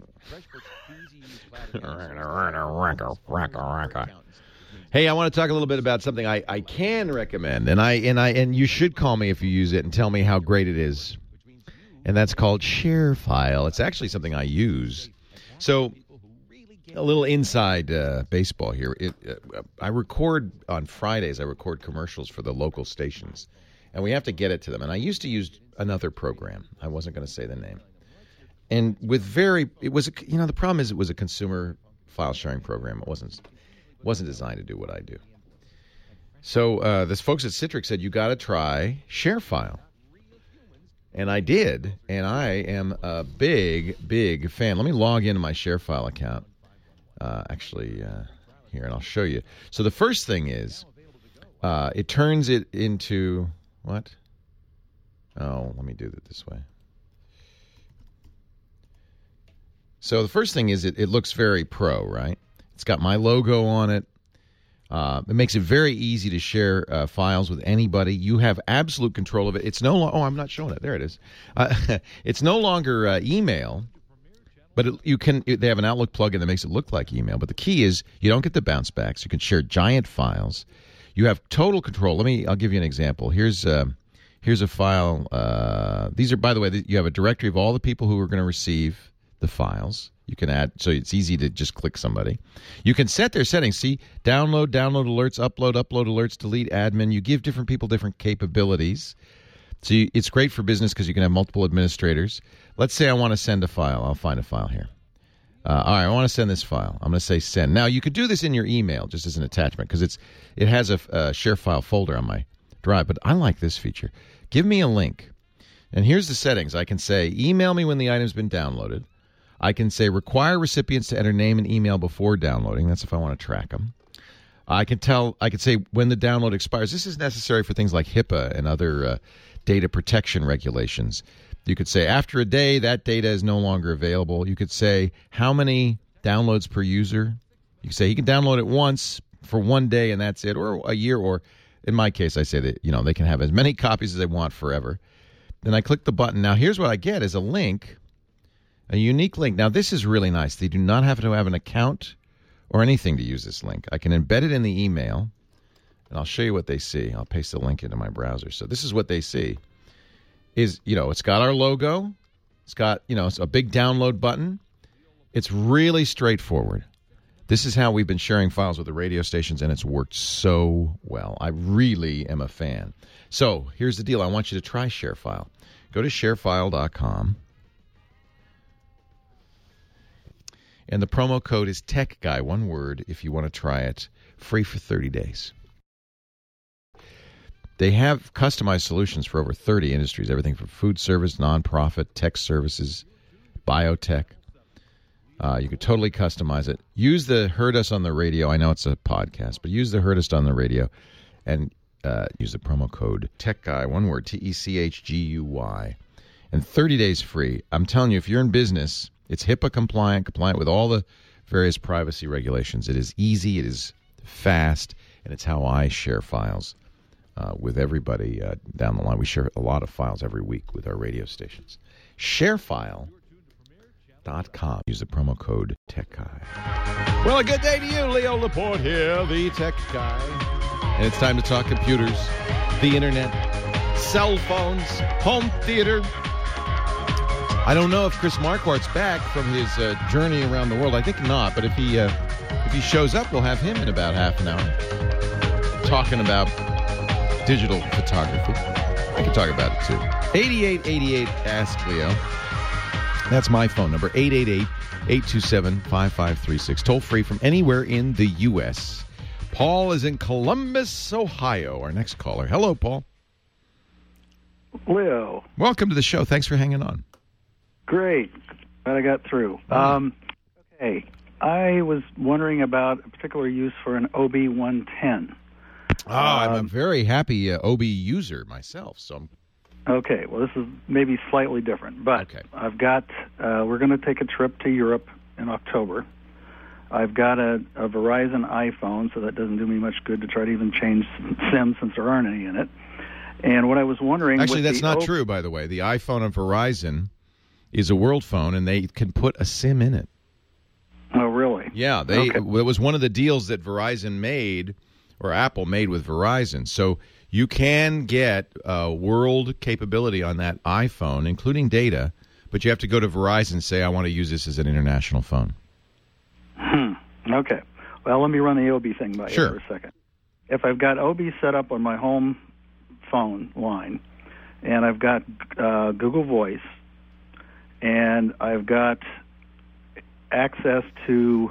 Hey, I want to talk a little bit about something I can recommend, and you should call me if you use it and tell me how great it is. And that's called ShareFile. It's actually something I use. So, a little inside baseball here. I record on Fridays. I record commercials for the local stations, and we have to get it to them. And I used to use another program. I wasn't going to say the name. And the problem is it was a consumer file sharing program. It wasn't designed to do what I do. So this folks at Citrix said, you got to try ShareFile. And I did, and I am a big, big fan. Let me log into my ShareFile account. Here, and I'll show you. So the first thing is, it turns it into, what? Oh, let me do it this way. So the first thing is it looks very pro, right? It's got my logo on it. It makes it very easy to share files with anybody. You have absolute control of it. It's no longer. Oh, I'm not showing it. There it is. It's no longer email, but they have an Outlook plugin that makes it look like email. But the key is you don't get the bounce backs. You can share giant files. You have total control. I'll give you an example. Here's a file. These are, by the way, you have a directory of all the people who are going to receive the files. You can add, so it's easy to just click somebody. You can set their settings. See, download alerts, upload alerts, delete, admin. You give different people different capabilities. So it's great for business because you can have multiple administrators. Let's say I want to send a file. I'll find a file here. All right, I want to send this file. I'm going to say send. Now, you could do this in your email just as an attachment because it has a share file folder on my drive. But I like this feature. Give me a link. And here's the settings. I can say email me when the item's been downloaded. I can say require recipients to enter name and email before downloading. That's if I want to track them. I can say when the download expires. This is necessary for things like HIPAA and other data protection regulations. You could say after a day, that data is no longer available. You could say how many downloads per user. You can say you can download it once for 1 day and that's it, or a year, or in my case, I say that they can have as many copies as they want forever. Then I click the button. Now here's what I get is a link. A unique link. Now, this is really nice. They do not have to have an account or anything to use this link. I can embed it in the email, and I'll show you what they see. I'll paste the link into my browser. So this is what they see. It's got our logo. It's got, it's a big download button. It's really straightforward. This is how we've been sharing files with the radio stations, and it's worked so well. I really am a fan. So here's the deal. I want you to try ShareFile. Go to sharefile.com. And the promo code is TechGuy, one word, if you want to try it, free for 30 days. They have customized solutions for over 30 industries, everything from food service, nonprofit, tech services, biotech. You could totally customize it. Use the Heard Us on the Radio. I know it's a podcast, but use the Heard Us on the Radio and use the promo code TechGuy, one word, TECHGUY, and 30 days free. I'm telling you, if you're in business, it's HIPAA compliant with all the various privacy regulations. It is easy, it is fast, and it's how I share files with everybody down the line. We share a lot of files every week with our radio stations. ShareFile.com. Use the promo code TechGuy. Well, a good day to you. Leo Laporte here, the Tech Guy. And it's time to talk computers, the internet, cell phones, home theater. I don't know if Chris Marquardt's back from his journey around the world. I think not, but if he shows up, we'll have him in about half an hour talking about digital photography. I can talk about it too. 8888 Ask Leo. That's my phone number, 888-827-5536. Toll free from anywhere in the U.S. Paul is in Columbus, Ohio, our next caller. Hello, Paul. Leo. Welcome to the show. Thanks for hanging on. Great. Glad I got through. Okay. I was wondering about a particular use for an OB110. I'm a very happy OB user myself. So, okay. Well, this is maybe slightly different, but okay. I've got. We're going to take a trip to Europe in October. I've got a Verizon iPhone, so that doesn't do me much good to try to even change SIM since there aren't any in it. And what I was wondering... Actually, that's not true, by the way. The iPhone of Verizon is a world phone, and they can put a SIM in it. Oh, really? Yeah. It was one of the deals that Verizon made, or Apple made with Verizon. So you can get world capability on that iPhone, including data, but you have to go to Verizon and say, I want to use this as an international phone. Okay. Well, let me run the OB thing by Sure. you for a second. If I've got OB set up on my home phone line, and I've got Google Voice, and I've got access to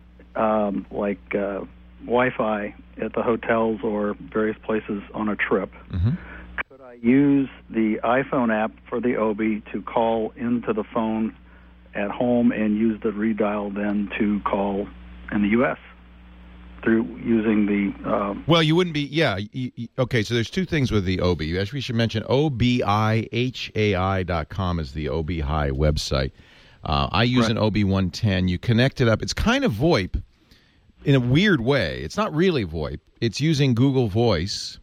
Wi-Fi at the hotels or various places on a trip. Mm-hmm. Could I use the iPhone app for the Obi to call into the phone at home and use the redial then to call in the U.S. through using the... Well, you wouldn't be... Yeah. Okay, so there's two things with the Obi. Actually, we should mention OBIHAI.com is the OBI website. I use an Obi 110. You connect it up. It's kind of VoIP in a weird way. It's not really VoIP. It's using Google Voice,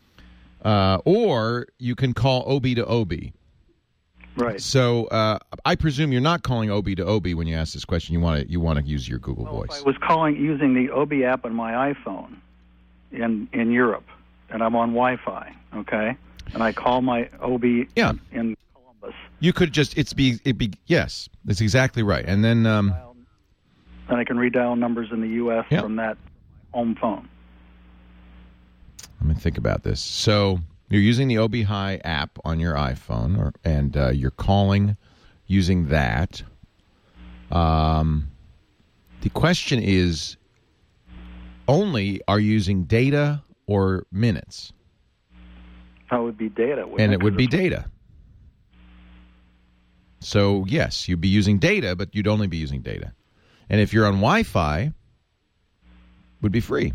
or you can call Obi to Obi. Right. So I presume you're not calling Obi to Obi when you ask this question. You want to use your Google Voice. I was using the Obi app on my iPhone in Europe, and I'm on Wi-Fi. Okay, and I call my Obi in Columbus. You could just yes, that's exactly right, and then and I can redial numbers in the U.S. from that home phone. Let me think about this. So you're using the Obi Hi app on your iPhone, and you're calling using that. The question is, only are you using data or minutes? That would be data. And it would be data. So, yes, you'd be using data, but you'd only be using data. And if you're on Wi-Fi, it would be free.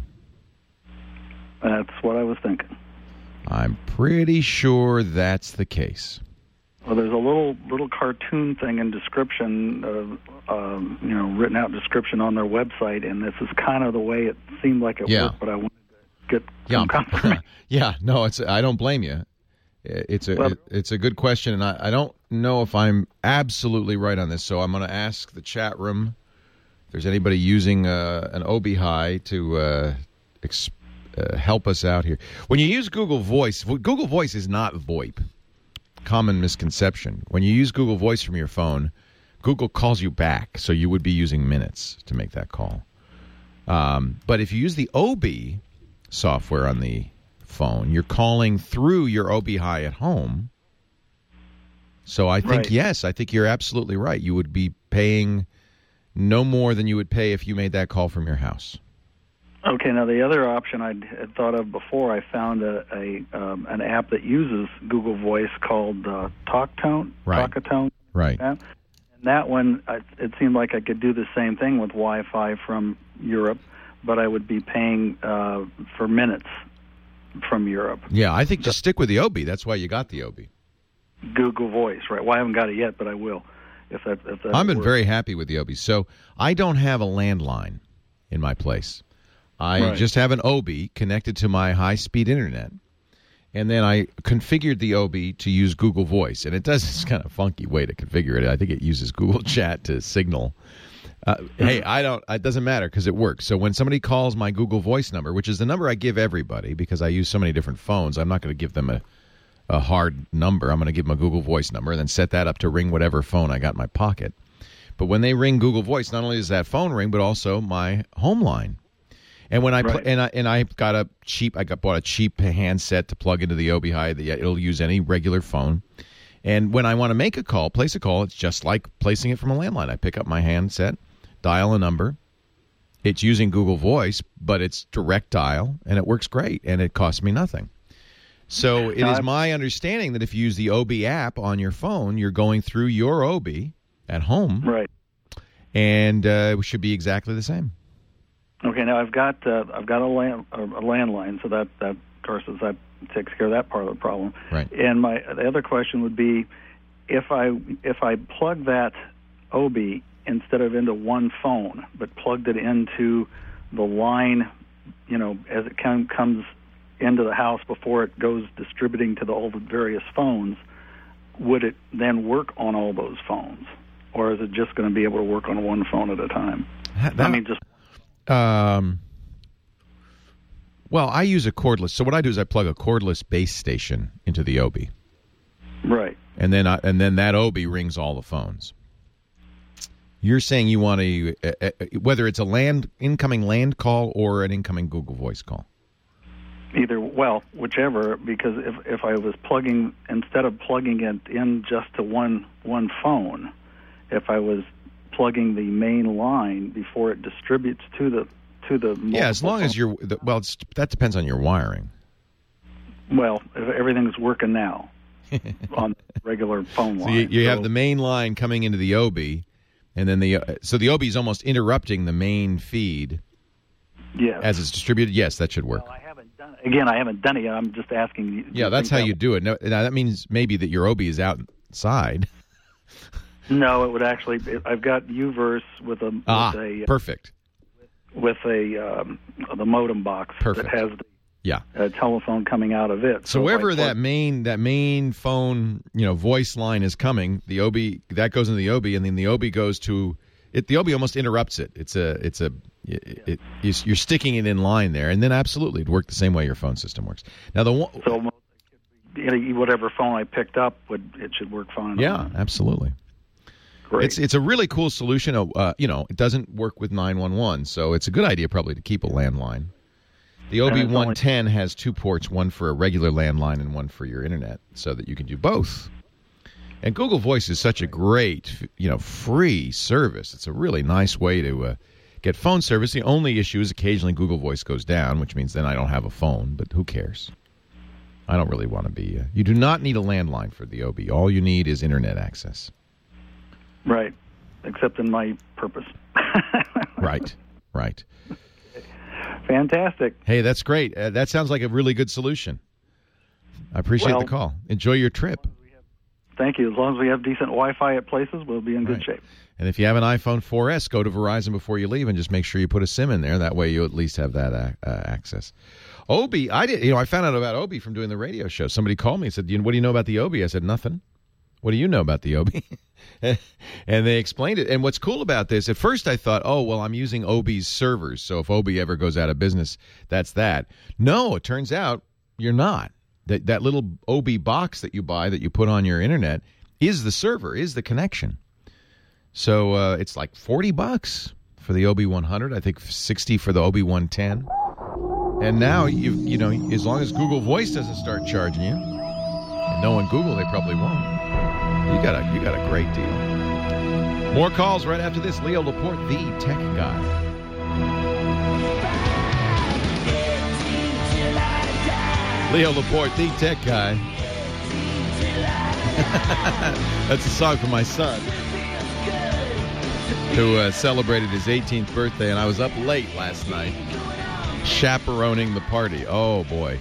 That's what I was thinking. I'm pretty sure that's the case. Well, there's a little cartoon thing in description, written out description on their website, and this is kind of the way it seemed like it worked, but I wanted to get some confirmation. I don't blame you. It's a good question, and I don't know if I'm absolutely right on this, so I'm going to ask the chat room if there's anybody using an Obi Hi to help us out here. When you use Google Voice is not VoIP. Common misconception. When you use Google Voice from your phone, Google calls you back, so you would be using minutes to make that call. But if you use the Obi software on the phone, you're calling through your Obi Hi at home. So I think, yes, I think you're absolutely right. You would be paying no more than you would pay if you made that call from your house. Okay, now the other option I had thought of before, I found an app that uses Google Voice called TalkTone. Right. Talkatone. Right. And that one, it seemed like I could do the same thing with Wi-Fi from Europe, but I would be paying for minutes from Europe. Yeah, I think just stick with the Obi. That's why you got the Obi. Google Voice, right? Well, I haven't got it yet, but I will. If that I've been very happy with the Obi. So I don't have a landline in my place. I just have an Obi connected to my high-speed internet, and then I configured the Obi to use Google Voice. And it does this kind of funky way to configure it. I think it uses Google Chat to signal. Hey, it doesn't matter because it works. So when somebody calls my Google Voice number, which is the number I give everybody because I use so many different phones, I'm not going to give them a hard number. I'm going to give them a Google Voice number and then set that up to ring whatever phone I got in my pocket. But when they ring Google Voice, not only does that phone ring, but also my home line. And when I bought a cheap handset to plug into the Obi Hi. It'll use any regular phone. And when I want to make a call, place a call, it's just like placing it from a landline. I pick up my handset, dial a number. It's using Google Voice, but it's direct dial, and it works great, and it costs me nothing. So it is my understanding that if you use the Obi app on your phone, you're going through your Obi at home, right? And it should be exactly the same. Okay, now I've got a landline, so that of course that takes care of that part of the problem. Right. And the other question would be, if I plug that Obi instead of into one phone, but plugged it into the line, as it comes into the house before it goes distributing to all the various phones, would it then work on all those phones, or is it just going to be able to work on one phone at a time? Well, I use a cordless. So what I do is I plug a cordless base station into the Obi. Right. And then that Obi rings all the phones. You're saying you want to, whether it's a incoming land call or an incoming Google Voice call. Whichever, because if I was instead of plugging it in just to one phone, if I was plugging the main line before it distributes to the as long as you're that depends on your wiring. Well, if everything's working now on the regular phone line. So you have the main line coming into the OB, and then the OB is almost interrupting the main feed. Yes. As it's distributed. Yes, that should work. Well, I haven't done it yet. I'm just asking. Yeah, that's how you do it. Now that means maybe that your OB is outside. No, it would actually. I've got UVerse with a perfect. With the modem box perfect. That has the telephone coming out of it. So wherever that main phone voice line is coming, the OB that goes into the OB, and then the OB goes to it. The OB almost interrupts it. You're sticking it in line there, and then absolutely it'd work the same way your phone system works. Now so whatever phone I picked up it should work fine. Yeah, absolutely. Great. It's a really cool solution. It doesn't work with 911, so it's a good idea probably to keep a landline. The OB110 has 2 ports, one for a regular landline and one for your internet, so that you can do both. And Google Voice is such a great, free service. It's a really nice way to get phone service. The only issue is occasionally Google Voice goes down, which means then I don't have a phone, but who cares? I don't really want to be... you do not need a landline for the OB. All you need is internet access. Right, except in my purpose. Right. Fantastic. Hey, that's great. That sounds like a really good solution. I appreciate the call. Enjoy your trip. Thank you. As long as we have decent Wi-Fi at places, we'll be in good shape. And if you have an iPhone 4S, go to Verizon before you leave and just make sure you put a SIM in there. That way you at least have that access. OB, I found out about OB from doing the radio show. Somebody called me and said, what do you know about the OB? I said, nothing. What do you know about the OB? And they explained it. And what's cool about this, at first I thought, I'm using OB's servers, so if OB ever goes out of business, that's that. No, it turns out you're not. That little OB box that you buy that you put on your internet is the server, is the connection. So it's like $40 for the OB100, I think $60 for the OB110. And now, as long as Google Voice doesn't start charging you, and knowing Google, they probably won't. You got a great deal. More calls right after this. Leo Laporte, the tech guy. Leo Laporte, the tech guy. That's a song for my son, who celebrated his 18th birthday, and I was up late last night chaperoning the party. Oh, boy.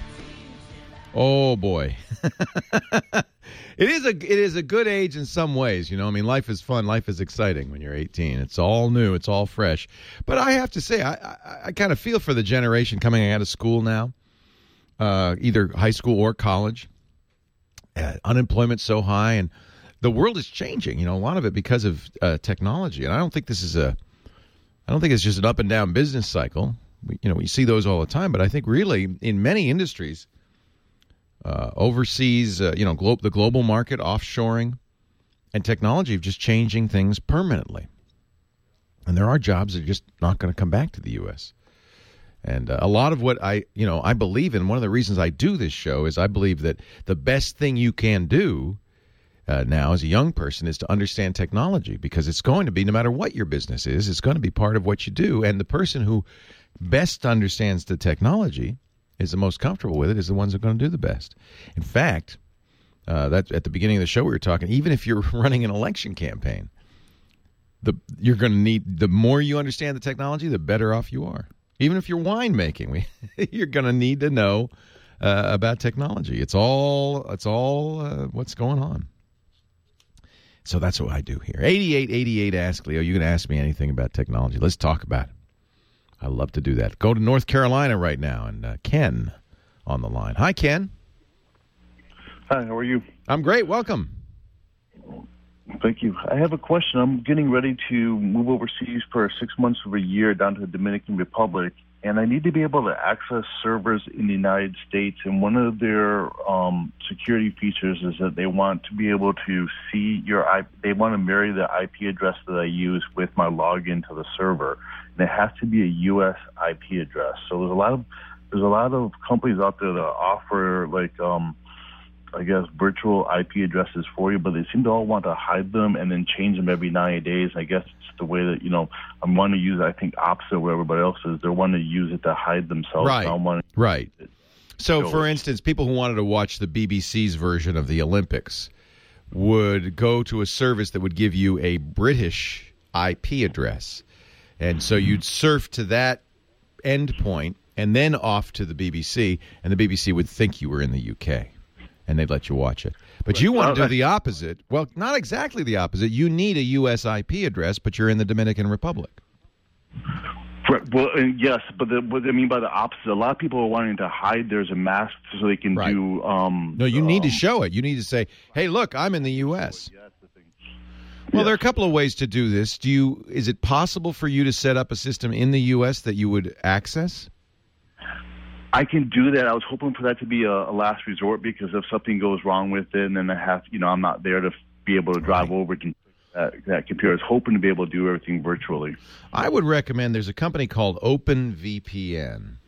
It is a good age in some ways, life is fun, life is exciting when you're 18. It's all new, it's all fresh. But I have to say, I kind of feel for the generation coming out of school now, either high school or college. Unemployment's so high, and the world is changing, a lot of it because of technology. And I don't think it's just an up and down business cycle. We see those all the time, but I think really in many industries, overseas, the global market, offshoring, and technology are just changing things permanently. And there are jobs that are just not going to come back to the U.S. And a lot of what I believe in, one of the reasons I do this show is I believe that the best thing you can do now as a young person is to understand technology, because it's going to be, no matter what your business is, it's going to be part of what you do. And the person who best understands the technology is the most comfortable with it, is the ones that are going to do the best. In fact, that at the beginning of the show we were talking, even if you're running an election campaign, you're going to need, the more you understand the technology, the better off you are. Even if you're winemaking, you're going to need to know about technology. It's all what's going on. So that's what I do here. 8888 Ask Leo. You can ask me anything about technology. Let's talk about it. I love to do that. Go to North Carolina right now, and Ken on the line. Hi, Ken. Hi, how are you? I'm great. Welcome. Thank you. I have a question. I'm getting ready to move overseas for 6 months of a year down to the Dominican Republic, and I need to be able to access servers in the United States. And one of their security features is that they want to be able to see they want to marry the IP address that I use with my login to the server. And it has to be a U.S. IP address. So there's a lot of there's a lot of companies out there that offer I guess virtual IP addresses for you, but they seem to all want to hide them and then change them every 90 days. I guess it's the way that, I'm wanting to use, I think, opposite what everybody else is. They're wanting to use it to hide themselves. Right. So, for instance, people who wanted to watch the BBC's version of the Olympics would go to a service that would give you a British IP address. And so you'd surf to that endpoint and then off to the BBC, and the BBC would think you were in the UK, and they'd let you watch it. But you want to do the opposite. Well, not exactly the opposite. You need a U.S. IP address, but you're in the Dominican Republic. Well, yes, but what I mean by the opposite, a lot of people are wanting to hide theirs and mask so they can do... no, you need to show it. You need to say, hey, look, I'm in the U.S. Well, there are a couple of ways to do this. Is it possible for you to set up a system in the U.S. that you would access? I can do that. I was hoping for that to be a last resort, because if something goes wrong with it and then I'm not there to be able to drive over to that computer, I was hoping to be able to do everything virtually. I would recommend, there's a company called OpenVPN,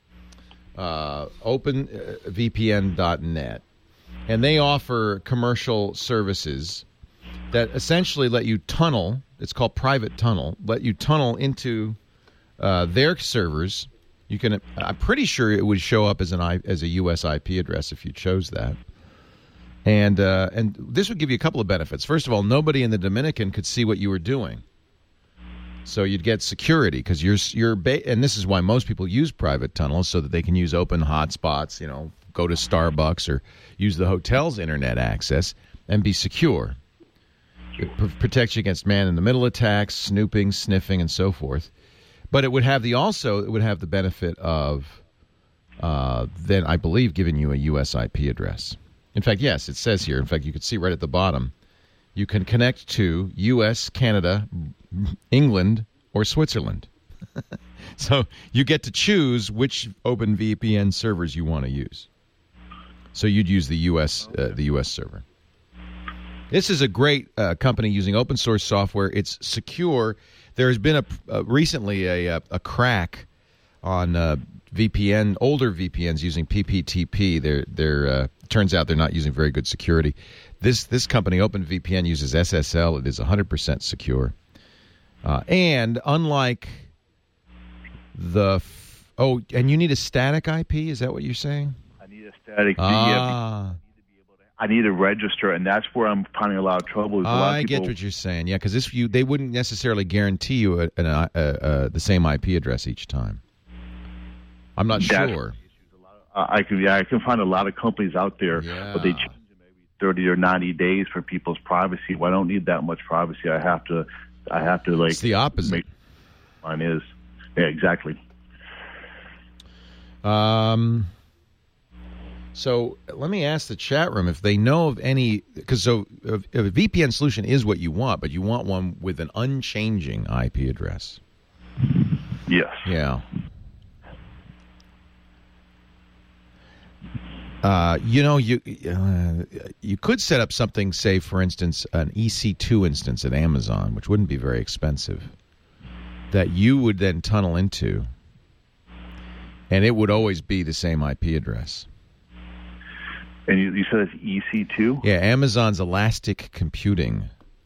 openvpn.net, and they offer commercial services that essentially let you tunnel. It's called private tunnel. Let you tunnel into their servers. You can. I'm pretty sure it would show up as a U.S. IP address if you chose that. And this would give you a couple of benefits. First of all, nobody in the Dominican could see what you were doing, so you'd get security because and this is why most people use private tunnels, so that they can use open hotspots. Go to Starbucks or use the hotel's internet access and be secure. It protects you against man-in-the-middle attacks, snooping, sniffing, and so forth. But it would have the benefit of then, I believe, giving you a U.S. IP address. In fact, yes, it says here. In fact, you can see right at the bottom, you can connect to U.S., Canada, England, or Switzerland. So you get to choose which OpenVPN servers you want to use. So you'd use the U.S. Server. This is a great company using open source software. It's secure. There has been recently a crack on VPN, older VPNs using PPTP. Turns out they're not using very good security. This company, OpenVPN, uses SSL. It is 100% secure. And unlike and you need a static IP? Is that what you're saying? I need a static IP. I need to register, and that's where I'm finding a lot of trouble. I get what you're saying. Yeah, because they wouldn't necessarily guarantee you the same IP address each time. I'm not sure. I can find a lot of companies out there, but they change them every 30 or 90 days for people's privacy. Well, I don't need that much privacy. I have to It's the opposite. Mine is. Yeah, exactly. So let me ask the chat room if they know of any, because if a VPN solution is what you want, but you want one with an unchanging IP address. Yes. Yeah. You could set up something, say, for instance, an EC2 instance at Amazon, which wouldn't be very expensive, that you would then tunnel into, and it would always be the same IP address. And you said it's EC2? Yeah, Amazon's Elastic Computing,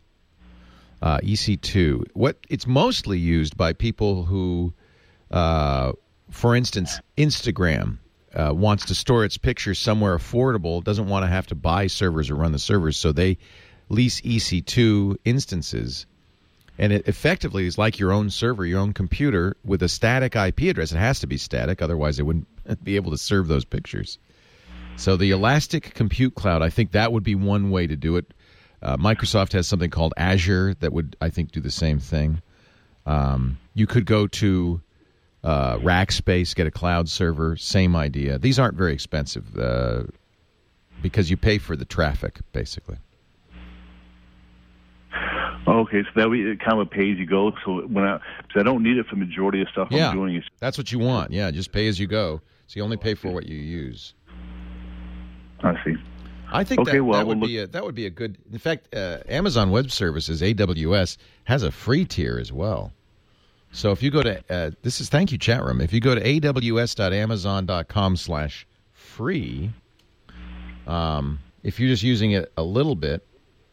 EC2. It's mostly used by people who, for instance, Instagram wants to store its pictures somewhere affordable, doesn't want to have to buy servers or run the servers, so they lease EC2 instances. And it effectively is like your own server, your own computer, with a static IP address. It has to be static, otherwise it wouldn't be able to serve those pictures. So the Elastic Compute Cloud, I think that would be one way to do it. Microsoft has something called Azure that would, I think, do the same thing. You could go to Rackspace, get a cloud server, same idea. These aren't very expensive because you pay for the traffic, basically. Okay, so that would be kind of a pay-as-you-go. So I don't need it for the majority of stuff I'm doing. That's what you want. Yeah, just pay as you go. So you only pay for what you use. I see. I think that would be a good. In fact, Amazon Web Services (AWS) has a free tier as well. So if you go to thank you, chat room. If you go to aws.amazon.com/free, if you're just using it a little bit,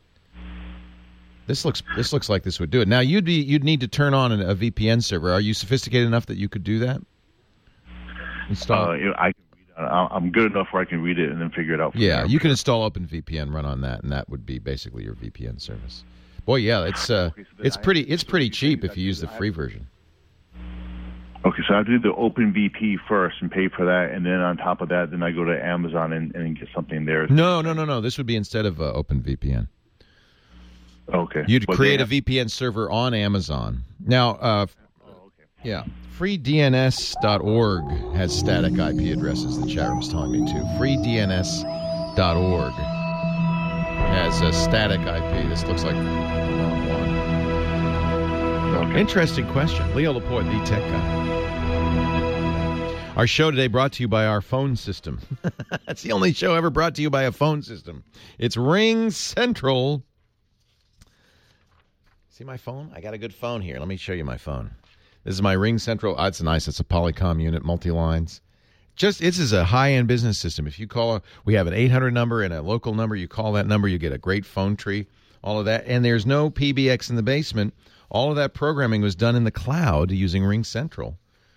this looks like this would do it. Now you'd need to turn on a VPN server. Are you sophisticated enough that you could do that? Install. I can read it. I'm good enough where I can read it and then figure it out. Yeah, you can install OpenVPN, run on that, and that would be basically your VPN service. Boy, yeah, it's pretty cheap if you use the free version. Okay, so I have to do the OpenVP first and pay for that, and then on top of that, then I go to Amazon and get something there. No. This would be instead of OpenVPN. Okay. You'd create a VPN server on Amazon. Now, yeah, freedns.org has static IP addresses. The chat room's telling me too. freedns.org has a static IP. This looks like the wrong one. Okay. Interesting question. Leo Laporte, the tech guy. Our show today brought to you by our phone system. That's the only show ever brought to you by a phone system. It's Ring Central. See my phone? I got a good phone here. Let me show you my phone. This is my Ring Central. Oh, it's nice. It's a Polycom unit, multi-lines. This is a high-end business system. If you call, we have an 800 number and a local number. You call that number, you get a great phone tree, all of that. And there's no PBX in the basement. All of that programming was done in the cloud using Ring Central.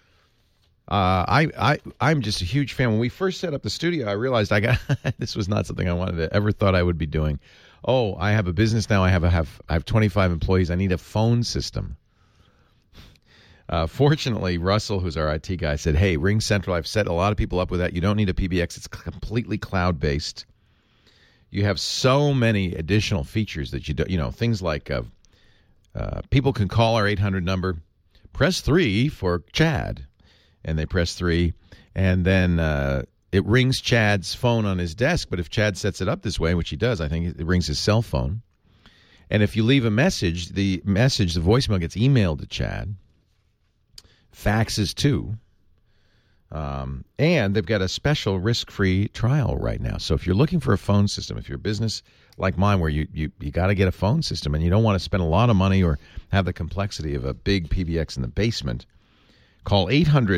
I'm just a huge fan. When we first set up the studio, I realized this was not something I ever thought I would be doing. Oh, I have a business now. I have 25 employees. I need a phone system. Fortunately, Russell, who's our IT guy, said, "Hey, Ring Central. I've set a lot of people up with that. You don't need a PBX. It's completely cloud-based. You have so many additional features that you don't. Things like people can call our 800 number, press 3 for Chad." And they press 3, and then it rings Chad's phone on his desk. But if Chad sets it up this way, which he does, I think it rings his cell phone. And if you leave a message, the voicemail gets emailed to Chad. Faxes too. And they've got a special risk-free trial right now. So if you're looking for a phone system, if you're a business like mine where you got to get a phone system and you don't want to spend a lot of money or have the complexity of a big PBX in the basement, call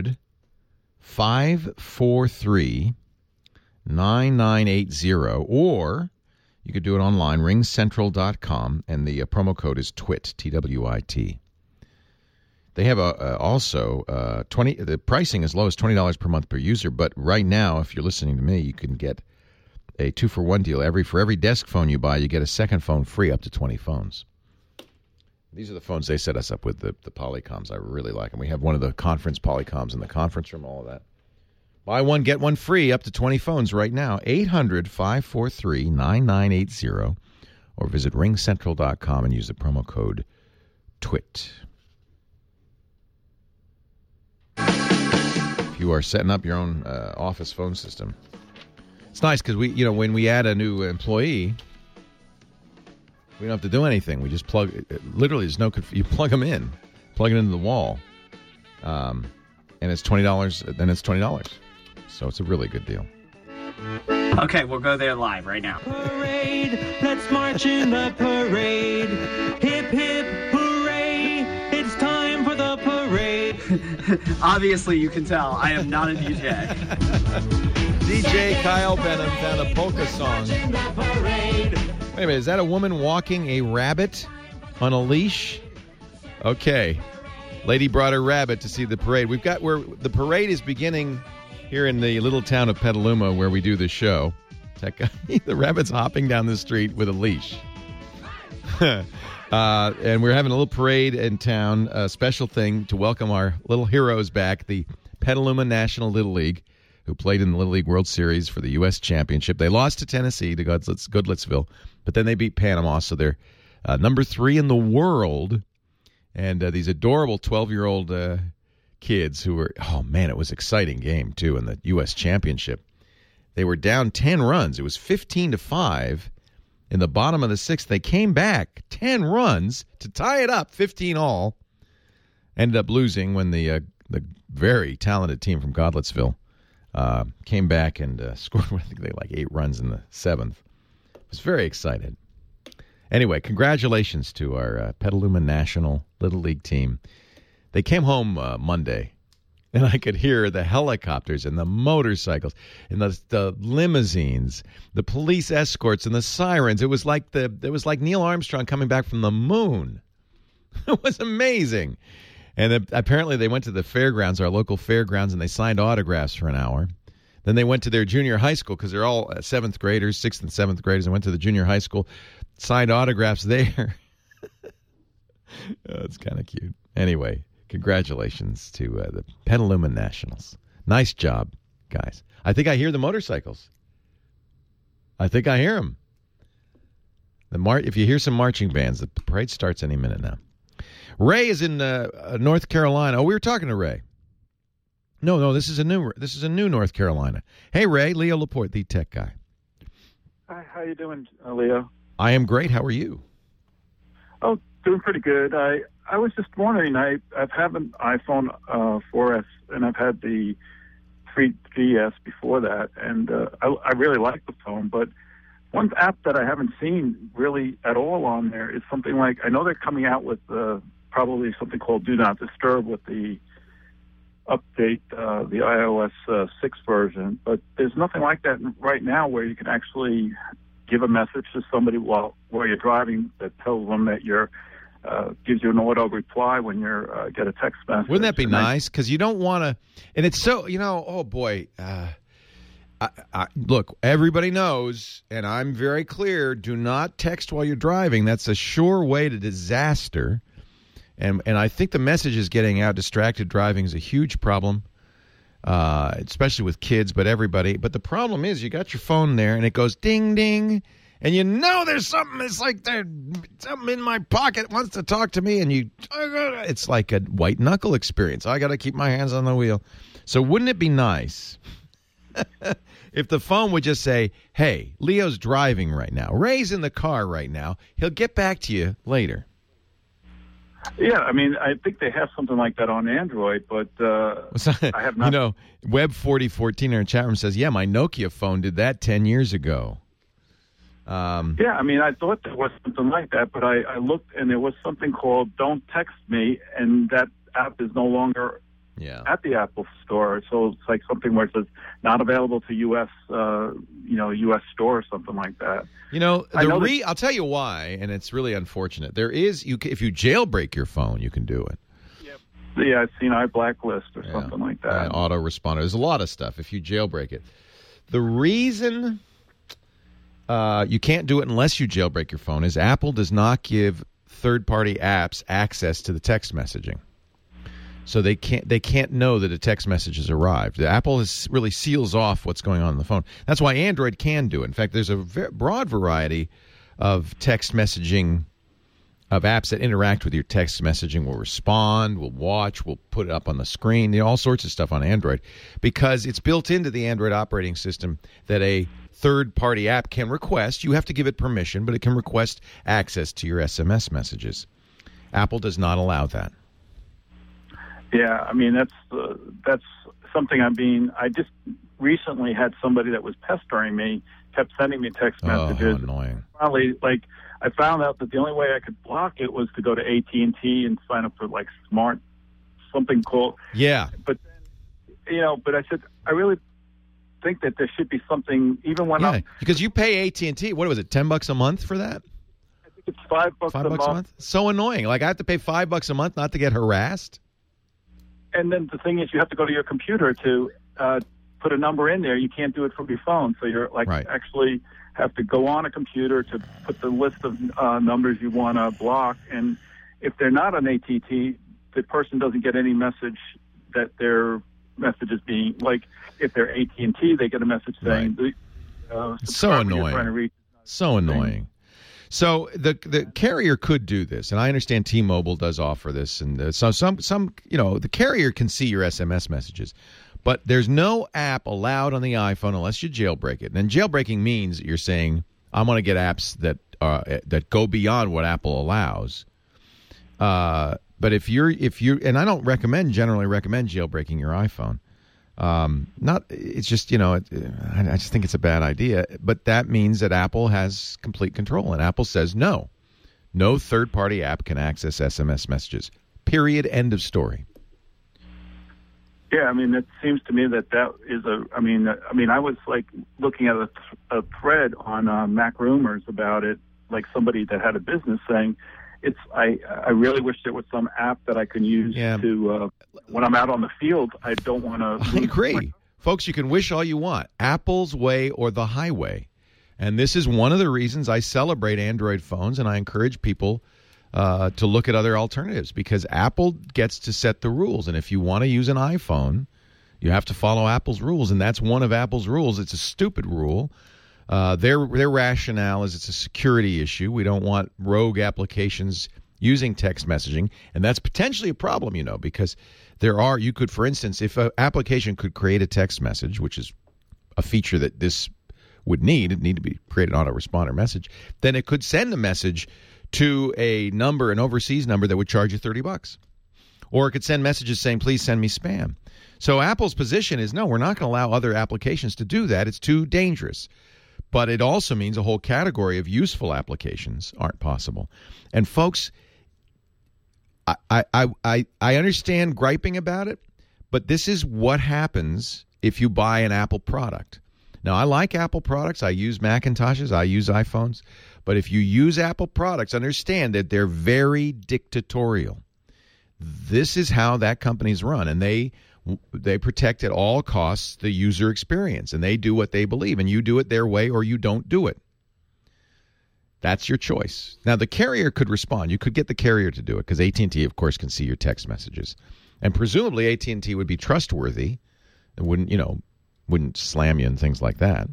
800-543-9980, or you could do it online, ringcentral.com, and the promo code is TWIT, T-W-I-T. They have also the pricing as low as $20 per month per user, but right now, if you're listening to me, you can get a 2-for-1 deal. For every desk phone you buy, you get a second phone free up to 20 phones. These are the phones they set us up with, the Polycoms. I really like them. We have one of the conference Polycoms in the conference room, all of that. Buy one, get one free, up to 20 phones right now. 800-543-9980, or visit ringcentral.com and use the promo code TWIT. If you are setting up your own office phone system, it's nice because when we add a new employee, we don't have to do anything. We just plug. Literally, you plug them in, plug it into the wall, and it's $20. Then it's $20. So it's a really good deal. Okay, we'll go there live right now. Parade, let's march in the parade. Hip hip hooray! It's time for the parade. Obviously, you can tell I am not a DJ. DJ Kyle Benham found a polka song. Wait a minute, is that a woman walking a rabbit on a leash? Okay. Lady brought her rabbit to see the parade. We've got where the parade is beginning here in the little town of Petaluma where we do the show. The rabbit's hopping down the street with a leash. And we're having a little parade in town, a special thing to welcome our little heroes back, the Petaluma National Little League, who played in the Little League World Series for the U.S. Championship. They lost to Tennessee, to Goodlettsville, but then they beat Panama, so they're number 3 in the world. And these adorable 12-year-old kids who were, oh, man, it was an exciting game, too, in the U.S. Championship. They were down 10 runs. It was 15-5 in the bottom of the 6th. They came back 10 runs to tie it up, 15-all. Ended up losing when the very talented team from Goodlettsville came back and scored, I think they like 8 runs in the 7th. I was very excited. Anyway, congratulations to our Petaluma National Little League team. They came home Monday, and I could hear the helicopters and the motorcycles and the limousines, the police escorts and the sirens. It was like Neil Armstrong coming back from the moon. It was amazing. And apparently they went to the fairgrounds, our local fairgrounds, and they signed autographs for an hour. Then they went to their junior high school because they're all 7th graders, 6th and 7th graders, and went to the junior high school, signed autographs there. It's kind of cute. Anyway, congratulations to the Petaluma Nationals. Nice job, guys. I think I hear the motorcycles. I think I hear them. If you hear some marching bands, the parade starts any minute now. Ray is in North Carolina. Oh, we were talking to Ray. No, this is a new North Carolina. Hey, Ray, Leo Laporte, the tech guy. Hi, how you doing, Leo? I am great. How are you? Oh, doing pretty good. I was just wondering. I've had an iPhone 4S, and I've had the 3GS before that, and I really like the phone. But one app that I haven't seen really at all on there is something like, I know they're coming out with probably something called Do Not Disturb with the update, the iOS 6 version, but there's nothing like that right now where you can actually give a message to somebody while you're driving that tells them that gives you an auto reply when you get a text message. Wouldn't that be nice? Because you don't want to, and it's so, oh boy, look, everybody knows, and I'm very clear, do not text while you're driving. That's a sure way to disaster. And I think the message is getting out. Distracted driving is a huge problem, especially with kids, but everybody. But the problem is you got your phone there, and it goes ding, ding, and there's something. It's like there's something in my pocket wants to talk to me, and it's like a white knuckle experience. I got to keep my hands on the wheel. So wouldn't it be nice if the phone would just say, hey, Leo's driving right now. Ray's in the car right now. He'll get back to you later. Yeah, I mean, I think they have something like that on Android, but I have not. Web4014 in our chat room says, yeah, my Nokia phone did that 10 years ago. Yeah, I mean, I thought there was something like that, but I looked, and there was something called Don't Text Me, and that app is no longer at the Apple Store. So it's like something where it says not available to U.S. U.S. store or something like that. I'll tell you why, and it's really unfortunate. There is, if you jailbreak your phone, you can do it. Yeah, I've seen iBlacklist or something like that. Autoresponder. There's a lot of stuff if you jailbreak it. The reason you can't do it unless you jailbreak your phone is Apple does not give third-party apps access to the text messaging. So they can't know that a text message has arrived. Apple really seals off what's going on the phone. That's why Android can do it. In fact, there's a broad variety of text messaging, of apps that interact with your text messaging. Will respond, will watch, will put it up on the screen. All sorts of stuff on Android because it's built into the Android operating system that a third-party app can request. You have to give it permission, but it can request access to your SMS messages. Apple does not allow that. Yeah, I mean, that's something I just recently had somebody that was pestering me, kept sending me text messages. Oh, annoying. Finally, I found out that the only way I could block it was to go to AT&T and sign up for smart something called. Yeah. But then, but I said, I really think that there should be something, even when because you pay AT&T, what was it, $10 a month for that? I think it's $5 a month. So annoying. I have to pay $5 a month not to get harassed. And then the thing is, you have to go to your computer to put a number in there. You can't do it from your phone. So you're actually have to go on a computer to put the list of numbers you want to block. And if they're not on AT&T, the person doesn't get any message that their message is being, if they're AT&T, they get a message saying, so annoying. So annoying. So the carrier could do this, and I understand T-Mobile does offer this, and some the carrier can see your SMS messages, but there's no app allowed on the iPhone unless you jailbreak it. And jailbreaking means you're saying I'm going to get apps that go beyond what Apple allows. But if you and I don't generally recommend jailbreaking your iPhone. It's just, I just think it's a bad idea. But that means that Apple has complete control. And Apple says, no third-party app can access SMS messages. Period. End of story. Yeah, I mean, it seems to me that is I mean, I was like looking at a thread on Mac Rumors about it, like somebody that had a business saying, I really wish there was some app that I can use to when I'm out on the field. I don't want to. I agree, folks. You can wish all you want, Apple's way or the highway, and this is one of the reasons I celebrate Android phones, and I encourage people to look at other alternatives, because Apple gets to set the rules, and if you want to use an iPhone, you have to follow Apple's rules, and that's one of Apple's rules. It's a stupid rule. Their rationale is it's a security issue. We don't want rogue applications using text messaging, and that's potentially a problem, because you could, for instance, if an application could create a text message, which is a feature that this would need to be created on a autoresponder message, then it could send a message to an overseas number that would charge you $30. Or it could send messages saying, please send me spam. So Apple's position is, no, we're not going to allow other applications to do that. It's too dangerous. But it also means a whole category of useful applications aren't possible. And folks, I understand griping about it, but this is what happens if you buy an Apple product. Now, I like Apple products. I use Macintoshes. I use iPhones. But if you use Apple products, understand that they're very dictatorial. This is how that company's run, and they protect at all costs the user experience, and they do what they believe, and you do it their way or you don't do it. That's your choice. Now, the carrier could respond. You could get the carrier to do it, because AT&T, of course, can see your text messages. And presumably AT&T would be trustworthy and wouldn't slam you and things like that.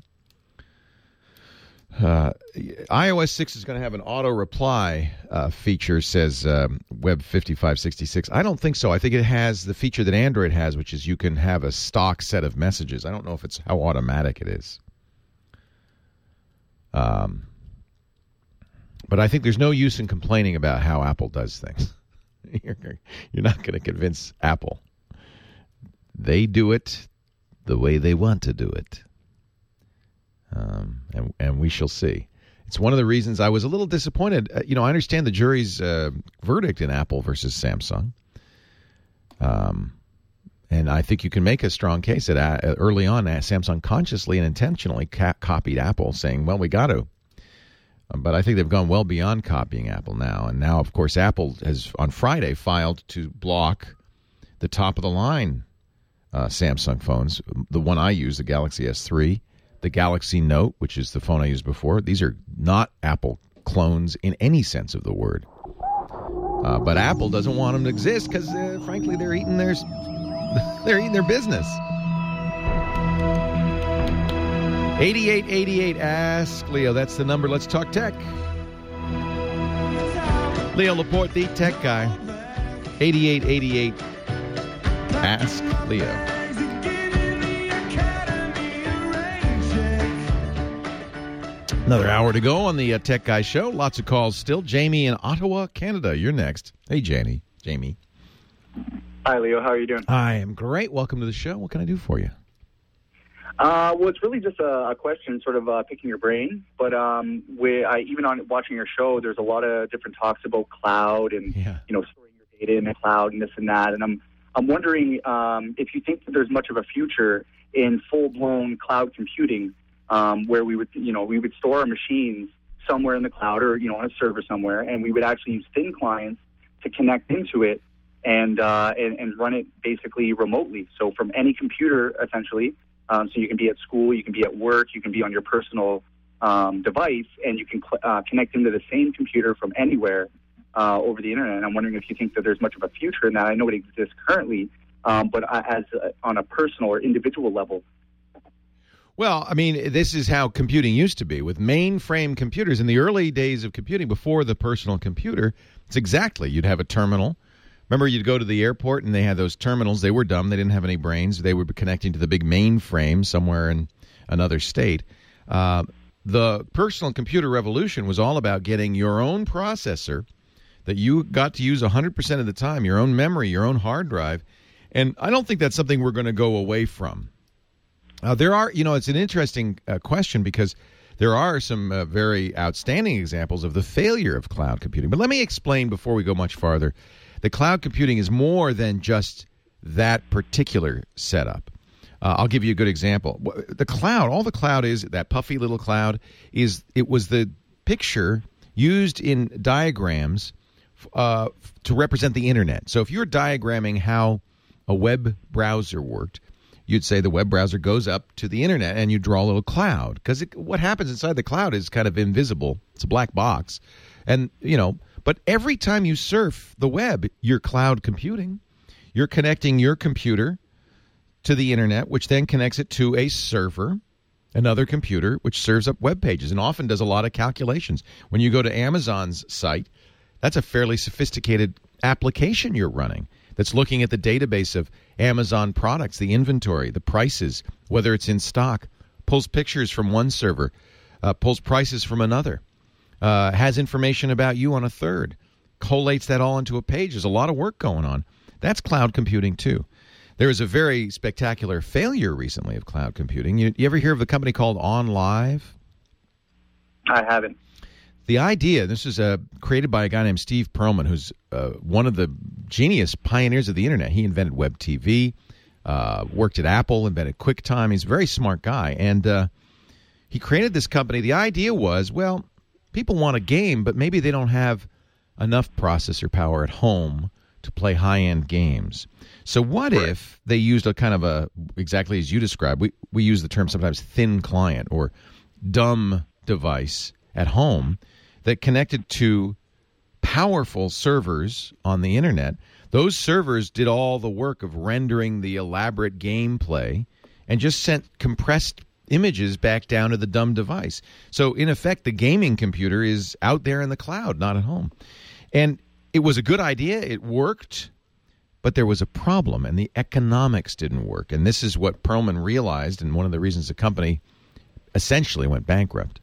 iOS 6 is going to have an auto reply feature, says Web 5566. I don't think so. I think it has the feature that Android has, which is you can have a stock set of messages. I don't know if it's how automatic it is. But I think there's no use in complaining about how Apple does things. You're not going to convince Apple. They do it the way they want to do it. And we shall see. It's one of the reasons I was a little disappointed. I understand the jury's verdict in Apple versus Samsung. And I think you can make a strong case that early on Samsung consciously and intentionally copied Apple, saying, well, we got to. But I think they've gone well beyond copying Apple now. And now, of course, Apple has, on Friday, filed to block the top-of-the-line Samsung phones. The one I use, the Galaxy S3, the Galaxy Note, which is the phone I used before. These are not Apple clones in any sense of the word. But Apple doesn't want them to exist because, frankly, they're eating their business. 8888 Ask Leo. That's the number. Let's talk tech. Leo Laporte, the tech guy. 8888 Ask Leo. Another hour to go on the Tech Guy Show. Lots of calls still. Jamie in Ottawa, Canada. You're next. Hey, Jamie. Hi, Leo. How are you doing? I am great. Welcome to the show. What can I do for you? Well, it's really just a question, sort of picking your brain. But even on watching your show, there's a lot of different talks about cloud and storing your data in the cloud and this and that. And I'm wondering if you think that there's much of a future in full-blown cloud computing, where we would store our machines somewhere in the cloud or on a server somewhere, and we would actually use thin clients to connect into it and run it basically remotely. So from any computer, essentially. So you can be at school, you can be at work, you can be on your personal device, and you can connect into the same computer from anywhere over the internet. And I'm wondering if you think that there's much of a future in that. I know it exists currently, but on a personal or individual level. Well, I mean, this is how computing used to be. With mainframe computers, in the early days of computing, before the personal computer, it's exactly. You'd have a terminal. Remember, you'd go to the airport, and they had those terminals. They were dumb. They didn't have any brains. They would be connecting to the big mainframe somewhere in another state. The personal computer revolution was all about getting your own processor that you got to use 100% of the time, your own memory, your own hard drive. And I don't think that's something we're going to go away from. There are, it's an interesting question because there are some very outstanding examples of the failure of cloud computing. But let me explain before we go much farther. The cloud computing is more than just that particular setup. I'll give you a good example. The cloud, all the cloud is, that puffy little cloud, it was the picture used in diagrams to represent the internet. So if you're diagramming how a web browser worked, you'd say the web browser goes up to the internet and you draw a little cloud. Because what happens inside the cloud is kind of invisible. It's a black box. And, but every time you surf the web, you're cloud computing. You're connecting your computer to the internet, which then connects it to a server, another computer, which serves up web pages and often does a lot of calculations. When you go to Amazon's site, that's a fairly sophisticated application you're running that's looking at the database of Amazon products, the inventory, the prices, whether it's in stock, pulls pictures from one server, pulls prices from another, has information about you on a third, collates that all into a page. There's a lot of work going on. That's cloud computing too. There was a very spectacular failure recently of cloud computing. You ever hear of a company called OnLive? I haven't. The idea, this is created by a guy named Steve Perlman, who's one of the genius pioneers of the internet. He invented web TV, worked at Apple, invented QuickTime. He's a very smart guy. And he created this company. The idea was, well, people want a game, but maybe they don't have enough processor power at home to play high-end games. So what if they used a kind of exactly as you described, we use the term sometimes thin client or dumb device at home that connected to powerful servers on the internet. Those servers did all the work of rendering the elaborate gameplay and just sent compressed images back down to the dumb device. So in effect, the gaming computer is out there in the cloud, not at home. And it was a good idea. It worked. But there was a problem, and the economics didn't work. And this is what Perlman realized, and one of the reasons the company essentially went bankrupt.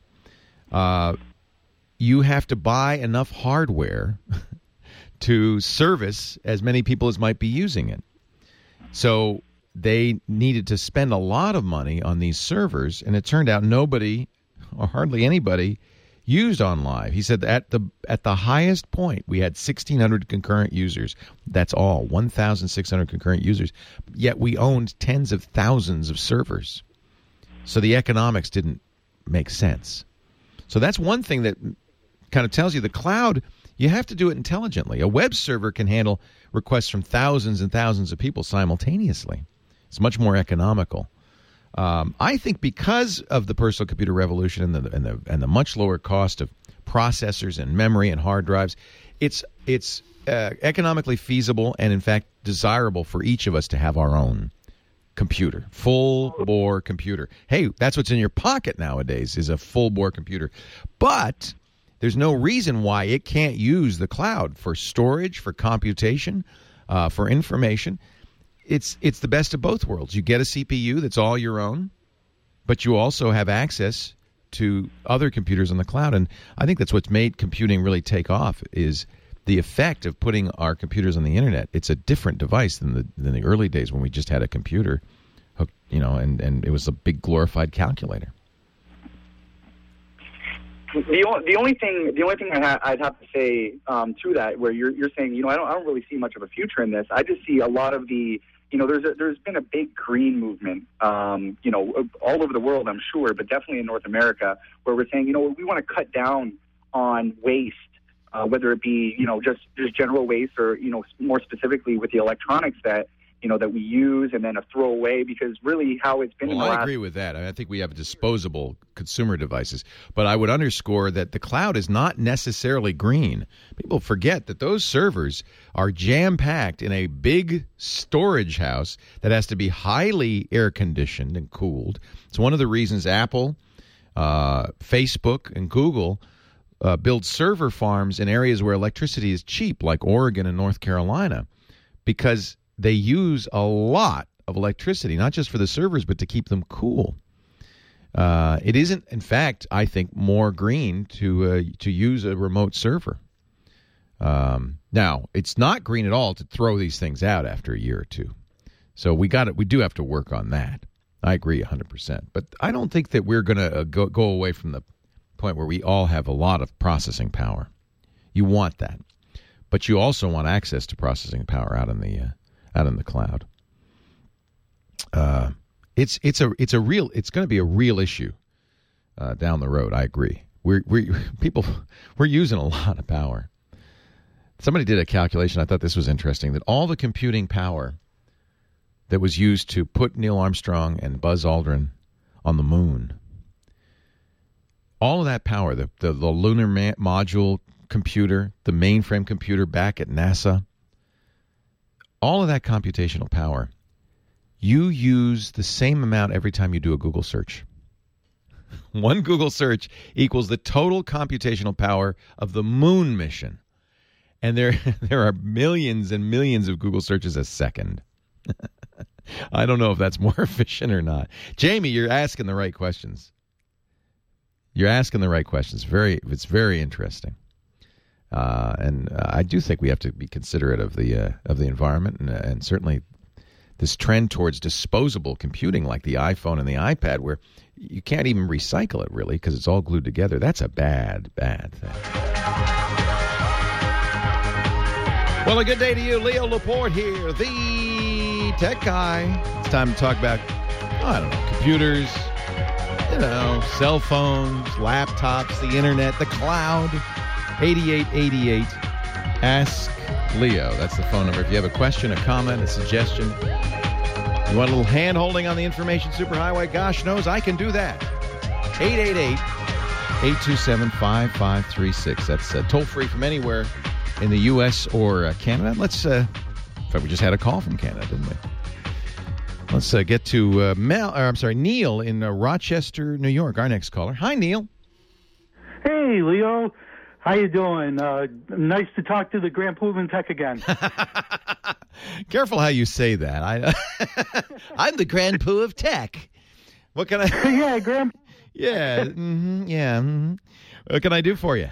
You have to buy enough hardware to service as many people as might be using it. So they needed to spend a lot of money on these servers, and it turned out nobody, or hardly anybody, used OnLive. He said that at the highest point, we had 1,600 concurrent users. That's all, 1,600 concurrent users. Yet we owned tens of thousands of servers. So the economics didn't make sense. So that's one thing that kind of tells you the cloud, you have to do it intelligently. A web server can handle requests from thousands and thousands of people simultaneously. It's much more economical. I think because of the personal computer revolution and the much lower cost of processors and memory and hard drives, it's economically feasible and in fact desirable for each of us to have our own computer, full bore computer. Hey, that's what's in your pocket nowadays is a full bore computer. But there's no reason why it can't use the cloud for storage, for computation, for information. It's the best of both worlds. You get a CPU that's all your own, but you also have access to other computers on the cloud. And I think that's what's made computing really take off is the effect of putting our computers on the internet. It's a different device than the early days when we just had a computer, and it was a big glorified calculator. The only thing I'd have to say to that, where you're saying, I don't really see much of a future in this. I just see a lot of the, there's been a big green movement, all over the world, I'm sure, but definitely in North America, where we're saying, we want to cut down on waste, whether it be, just general waste or, more specifically with the electronics that we use and then throw away, because really how it's been in the last... I agree with that. I think we have disposable consumer devices. But I would underscore that the cloud is not necessarily green. People forget that those servers are jam-packed in a big storage house that has to be highly air-conditioned and cooled. It's one of the reasons Apple, Facebook, and Google build server farms in areas where electricity is cheap, like Oregon and North Carolina, because they use a lot of electricity, not just for the servers, but to keep them cool. It isn't, in fact, I think, more green to use a remote server. Now, it's not green at all to throw these things out after a year or two. So we do have to work on that. I agree 100%. But I don't think that we're going to go away from the point where we all have a lot of processing power. You want that. But you also want access to processing power out in the cloud. it's going to be a real issue down the road. I agree. We're using a lot of power. Somebody did a calculation. I thought this was interesting, that all the computing power that was used to put Neil Armstrong and Buzz Aldrin on the moon, all of that power, the lunar module computer, the mainframe computer back at NASA, all of that computational power, you use the same amount every time you do a Google search. One Google search equals the total computational power of the moon mission. And there are millions and millions of Google searches a second. I don't know if that's more efficient or not. Jamie, you're asking the right questions. It's very interesting. And I do think we have to be considerate of the environment, and certainly this trend towards disposable computing like the iPhone and the iPad, where you can't even recycle it really because it's all glued together. That's a bad thing. Well, a good day to you. Leo Laporte here, the tech guy. It's time to talk about, computers, cell phones, laptops, the internet, the cloud. 8888 Ask Leo. That's the phone number. If you have a question, a comment, a suggestion, you want a little hand-holding on the information superhighway, gosh knows I can do that. 888-827-5536. That's toll-free from anywhere in the U.S. or Canada. Let's, in fact, we just had a call from Canada, didn't we? Let's get to Neil in Rochester, New York, our next caller. Hi, Neil. Hey, Leo. How you doing? Nice to talk to the Grand Proven Tech again. Careful how you say that. I'm the Grand Poo of Tech. What can I? Yeah, Grand. Yeah, yeah. What can I do for you?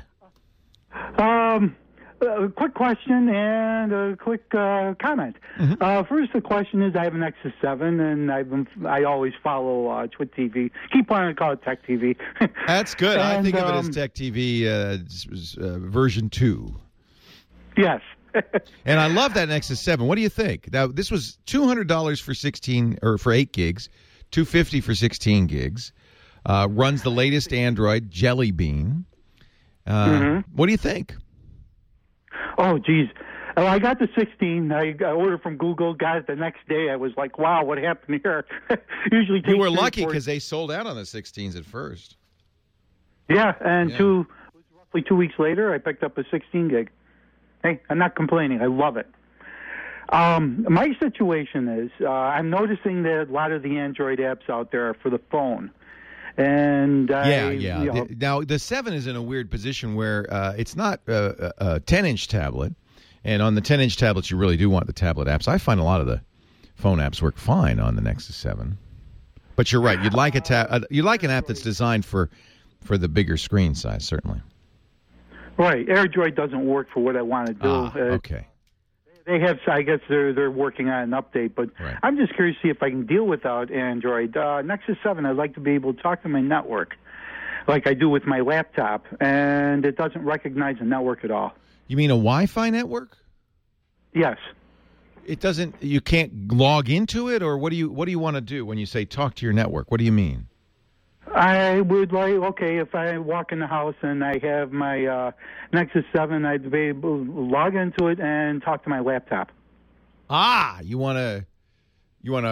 A quick question and a quick comment. Mm-hmm. First, the question is, I have an Nexus 7, and I always follow Twit TV. Keep wanting to call it Tech TV. That's good. And, I think of it as Tech TV version 2. Yes. And I love that Nexus 7. What do you think? Now, this was $200 for 16 or for 8 gigs, $250 for 16 gigs. Runs the latest Android, Jelly Bean. What do you think? Oh, geez. Well, I got the 16. I ordered from Google, got it the next day. I was like, wow, what happened here? Usually you were lucky because they sold out on the 16s at first. Yeah, and roughly 2 weeks later, I picked up a 16 gig. Hey, I'm not complaining. I love it. My situation is I'm noticing that a lot of the Android apps out there are for the phone. And Now, the 7 is in a weird position where it's not a 10-inch tablet, and on the 10-inch tablets, you really do want the tablet apps. I find a lot of the phone apps work fine on the Nexus 7. But you're right. You'd like you'd like an app that's designed for the bigger screen size, certainly. Right. AirDroid doesn't work for what I want to do. Okay. They have, I guess they're working on an update, but right. I'm just curious to see if I can deal without Android. Nexus 7, I'd like to be able to talk to my network like I do with my laptop, and it doesn't recognize a network at all. You mean a Wi-Fi network? Yes. It doesn't. You can't log into it, or what do you want to do when you say talk to your network? What do you mean? I would like, if I walk in the house and I have my Nexus 7, I'd be able to log into it and talk to my laptop. You want to what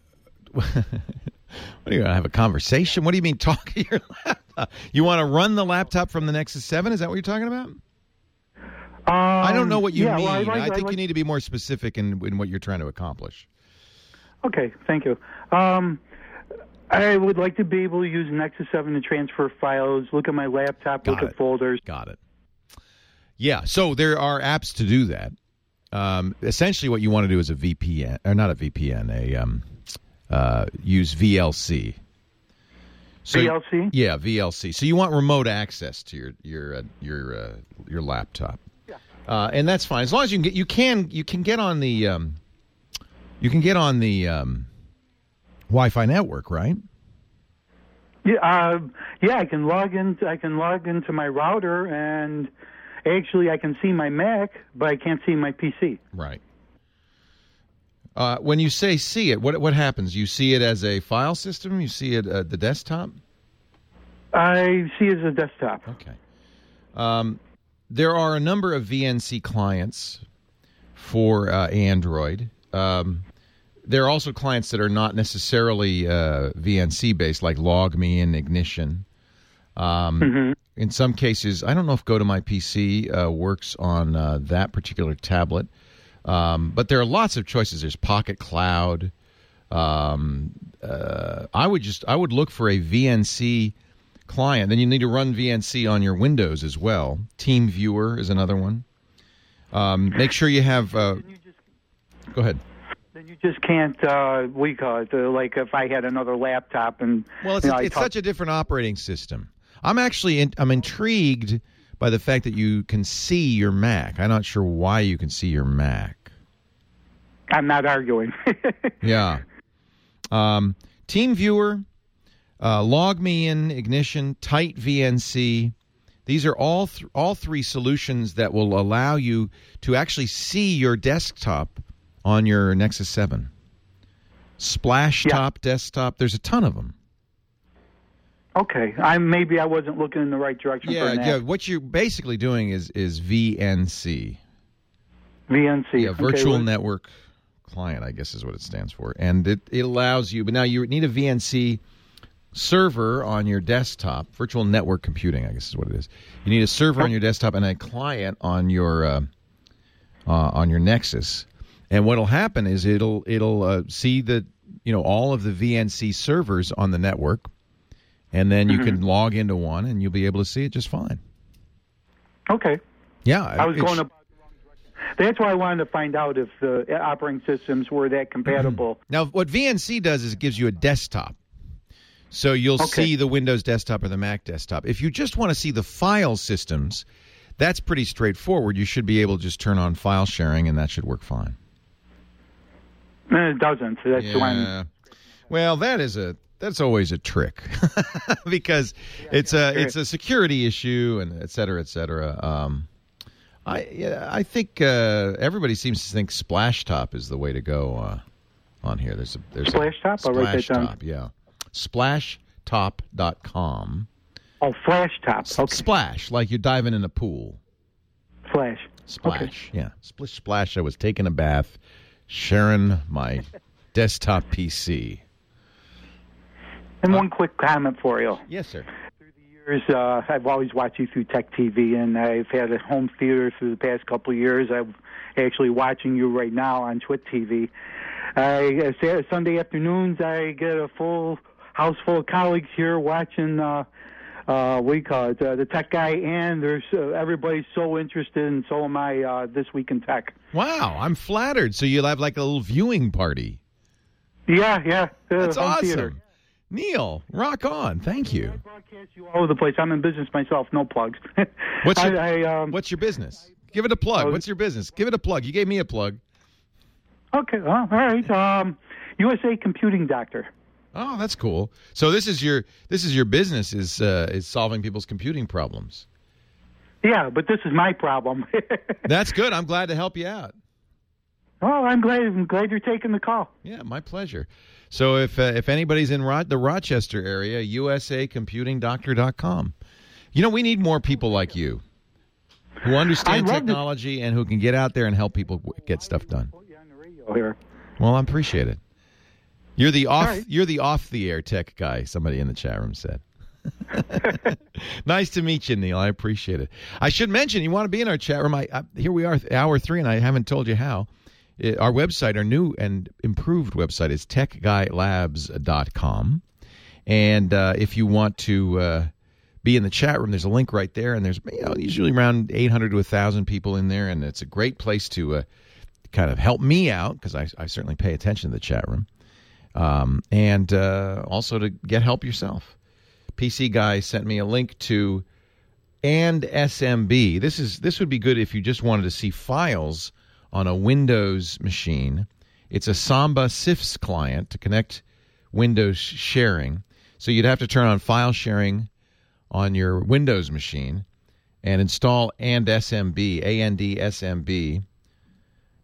are you going to have a conversation? What do you mean talk to your laptop? You want to run the laptop from the Nexus 7? Is that what you're talking about? I don't know what you mean. Well, I think you need to be more specific in what you're trying to accomplish. Okay, thank you. I would like to be able to use Nexus 7 to transfer files, look at my laptop, look at folders. Got it. Yeah, so there are apps to do that. Essentially what you want to do is a VPN, or not a VPN, use VLC. So, VLC? Yeah, VLC. So you want remote access to your laptop. Yeah. And that's fine. As long as you can get on the Wi-Fi network, right? Yeah, I can log in. I can log into my router, and actually, I can see my Mac, but I can't see my PC. Right. When you say see it, what happens? You see it as a file system? You see it at the desktop? I see it as a desktop. Okay. There are a number of VNC clients for Android. There are also clients that are not necessarily VNC-based, like LogMe and Ignition. In some cases, I don't know if GoToMyPC works on that particular tablet. But there are lots of choices. There's Pocket Cloud. I would look for a VNC client. Then you need to run VNC on your Windows as well. TeamViewer is another one. Make sure you have. Go ahead. Then you just can't. We call it like if I had another laptop and. Well, it's such a different operating system. I'm intrigued by the fact that you can see your Mac. I'm not sure why you can see your Mac. I'm not arguing. Yeah. TeamViewer, LogMeIn, Ignition, Tight VNC. These are all three solutions that will allow you to actually see your desktop on your Nexus 7. Splashtop desktop. There's a ton of them. Okay. Maybe I wasn't looking in the right direction for an app. Yeah. What you're basically doing is VNC. VNC. Yeah, Virtual Network Client, I guess is what it stands for. And it allows you, but now you need a VNC server on your desktop. Virtual Network Computing, I guess is what it is. You need a server on your desktop and a client on your Nexus. And what'll happen is it'll see all of the VNC servers on the network, and then you can log into one, and you'll be able to see it just fine. Okay. Yeah. I was going about the wrong direction. That's why I wanted to find out if the operating systems were that compatible. Now, what VNC does is it gives you a desktop. So you'll see the Windows desktop or the Mac desktop. If you just want to see the file systems, that's pretty straightforward. You should be able to just turn on file sharing, and that should work fine. It doesn't. So that's why Well, that's always a trick because it's a security issue and et cetera, et cetera. I think everybody seems to think Splashtop is the way to go on here. There's Splashtop. I'll write that down. Yeah, Splashtop.com. Oh, Flashtop. Okay. Splash, like you're diving in a pool. Splash. Yeah. Splish splash. I was taking a bath, sharing my desktop PC. And one quick comment for you. Yes, sir. Through the years, I've always watched you through Tech TV, and I've had a home theater through the past couple of years. I'm actually watching you right now on Twit TV. Sunday afternoons, I get a full house full of colleagues here watching the Tech Guy, and there's everybody's so interested, and so am I, This Week in Tech. Wow, I'm flattered. So you'll have like a little viewing party. Yeah. That's awesome. Theater. Neil, rock on. Thank you. I broadcast you all over the place. I'm in business myself. No plugs. What's your business? Give it a plug. What's your business? Give it a plug. You gave me a plug. Okay. All right. USA Computing Doctor. Oh, that's cool. So this is your business is solving people's computing problems. Yeah, but this is my problem. That's good. I'm glad to help you out. Well, I'm glad you're taking the call. Yeah, my pleasure. So if anybody's in the Rochester area, usacomputingdoctor.com. We need more people like you who understand technology and who can get out there and help people get stuff done. Here. Well, I appreciate it. You're the off the air tech guy, somebody in the chat room said. Nice to meet you, Neil. I appreciate it. I should mention, you want to be in our chat room. Here we are, hour 3, and I haven't told you how. Our website, our new and improved website, is techguylabs.com. And if you want to be in the chat room, there's a link right there. And there's usually around 800 to 1,000 people in there. And it's a great place to kind of help me out, because I certainly pay attention to the chat room. And also to get help yourself. PC Guy sent me a link to AndSMB. This would be good if you just wanted to see files on a Windows machine. It's a Samba CIFS client to connect Windows sharing. So you'd have to turn on file sharing on your Windows machine and install AndSMB, ANDSMB.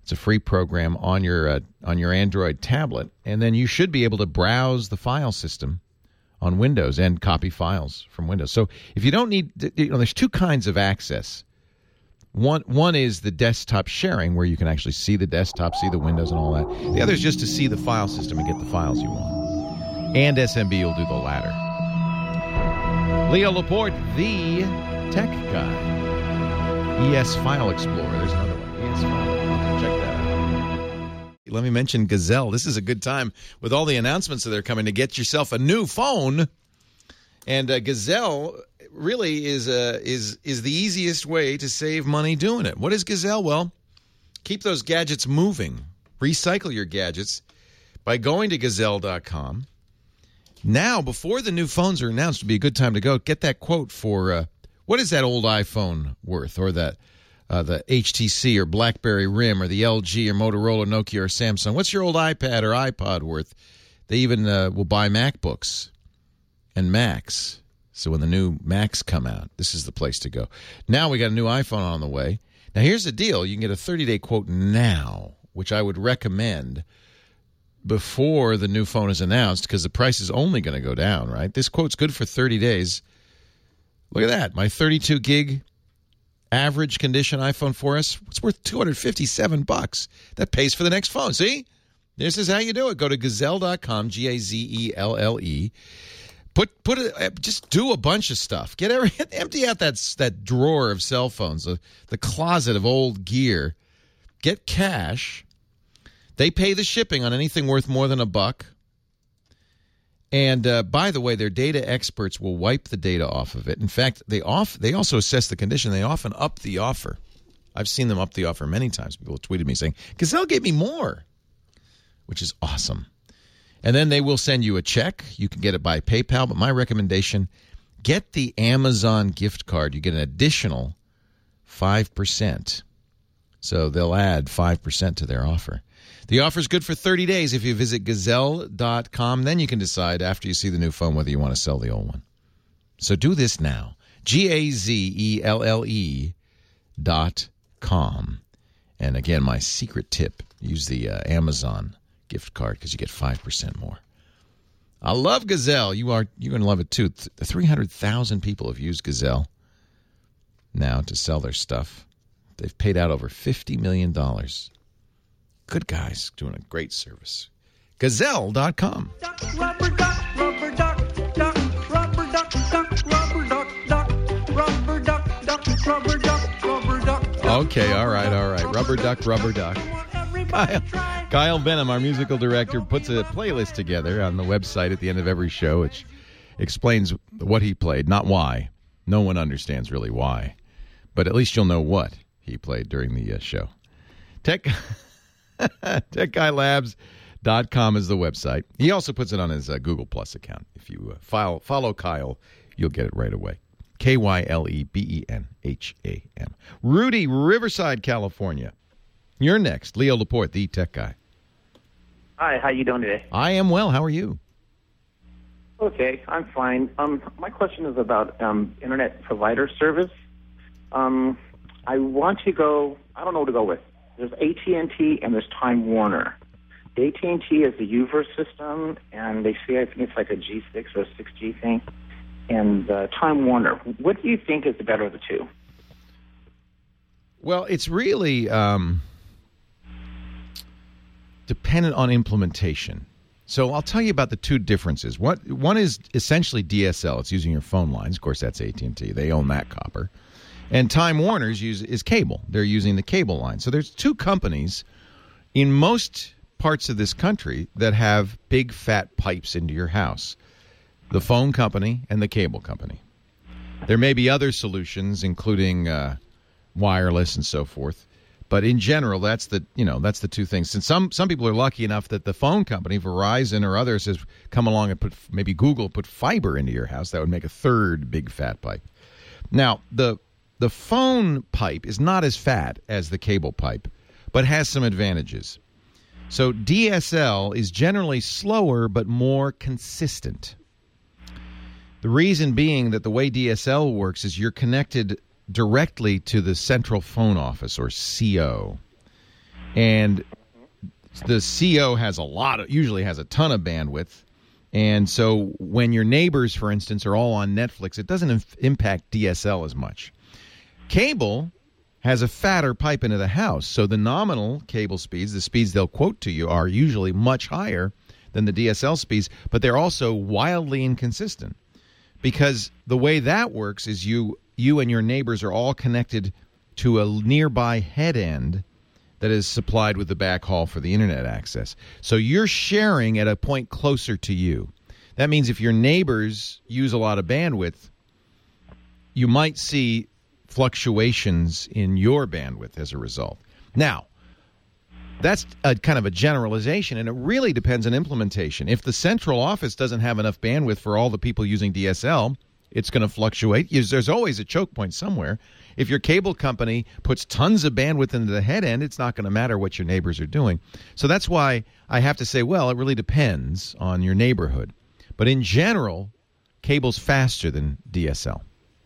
It's a free program on your Android tablet, and then you should be able to browse the file system on Windows and copy files from Windows. So if you don't need, there's two kinds of access. One is the desktop sharing, where you can actually see the desktop, see the windows and all that. The other is just to see the file system and get the files you want. And SMB will do the latter. Leo Laporte, the tech guy. ES File Explorer. There's another one. ES File Explorer. Check that out. Let me mention Gazelle. This is a good time with all the announcements that are coming to get yourself a new phone. And Gazelle really is the easiest way to save money doing it. What is Gazelle? Well, keep those gadgets moving. Recycle your gadgets by going to Gazelle.com. Now, before the new phones are announced, would be a good time to go get that quote for what is that old iPhone worth, or that the HTC or BlackBerry RIM or the LG or Motorola, Nokia or Samsung. What's your old iPad or iPod worth? They even will buy MacBooks and Macs. So when the new Macs come out, this is the place to go. Now we got a new iPhone on the way. Now here's the deal. You can get a 30-day quote now, which I would recommend before the new phone is announced, because the price is only going to go down, right? This quote's good for 30 days. Look at that. My 32 gig average condition iPhone 4S, it's worth $257. That pays for the next phone. See? This is how you do it. Go to Gazelle.com, Gazelle. Just do a bunch of stuff. Empty out that drawer of cell phones, the closet of old gear. Get cash. They pay the shipping on anything worth more than $1. And by the way, their data experts will wipe the data off of it. In fact, they also assess the condition. They often up the offer. I've seen them up the offer many times. People have tweeted me saying, Gazelle gave me more, which is awesome. And then they will send you a check. You can get it by PayPal. But my recommendation, get the Amazon gift card. You get an additional 5%. So they'll add 5% to their offer. The offer is good for 30 days. If you visit Gazelle.com, then you can decide after you see the new phone whether you want to sell the old one. So do this now. Gazelle.com. And again, my secret tip, use the Amazon gift card because you get 5% more. I love Gazelle. You're going to love it too. 300,000 people have used Gazelle now to sell their stuff. They've paid out over $50 million. Good guys, doing a great service. Gazelle.com. Rubber duck, rubber duck, duck, rubber duck, duck, rubber duck, duck, rubber duck, duck, rubber duck, rubber duck. Okay, all right. Rubber duck. Kyle Benham, our musical director, puts a playlist together on the website at the end of every show, which explains what he played, not why. No one understands really why, but at least you'll know what he played during the show. TechGuyLabs.com is the website. He also puts it on his Google Plus account. If you follow Kyle, you'll get it right away. KYLEBENHAM. Rudy, Riverside, California. You're next. Leo Laporte, the tech guy. Hi, how you doing today? I am well. How are you? Okay, I'm fine. My question is about internet provider service. I want to go. I don't know what to go with. There's AT&T and there's Time Warner. The AT&T is the UVerse system, and they say I think it's like a G6 or a 6G thing. And Time Warner. What do you think is the better of the two? Well, it's really dependent on implementation. So I'll tell you about the two differences. One is essentially DSL. It's using your phone lines. Of course, that's AT&T. They own that copper. And Time Warner's is cable. They're using the cable line. So there's two companies in most parts of this country that have big, fat pipes into your house. The phone company and the cable company. There may be other solutions, including wireless and so forth. But in general, that's the two things. And some people are lucky enough that the phone company, Verizon or others, has come along and maybe Google put fiber into your house. That would make a third big fat pipe. Now, the phone pipe is not as fat as the cable pipe, but has some advantages. So DSL is generally slower but more consistent. The reason being that the way DSL works is you're connected directly to the central phone office, or CO. And the CO usually has a ton of bandwidth. And so when your neighbors, for instance, are all on Netflix, it doesn't impact DSL as much. Cable has a fatter pipe into the house, so the nominal cable speeds, the speeds they'll quote to you, are usually much higher than the DSL speeds, but they're also wildly inconsistent. Because the way that works is you and your neighbors are all connected to a nearby head end that is supplied with the backhaul for the internet access. So you're sharing at a point closer to you. That means if your neighbors use a lot of bandwidth, you might see fluctuations in your bandwidth as a result. Now, that's a kind of a generalization, and it really depends on implementation. If the central office doesn't have enough bandwidth for all the people using DSL, it's going to fluctuate. There's always a choke point somewhere. If your cable company puts tons of bandwidth into the head end, it's not going to matter what your neighbors are doing. So that's why I have to say, well, it really depends on your neighborhood. But in general, cable's faster than DSL.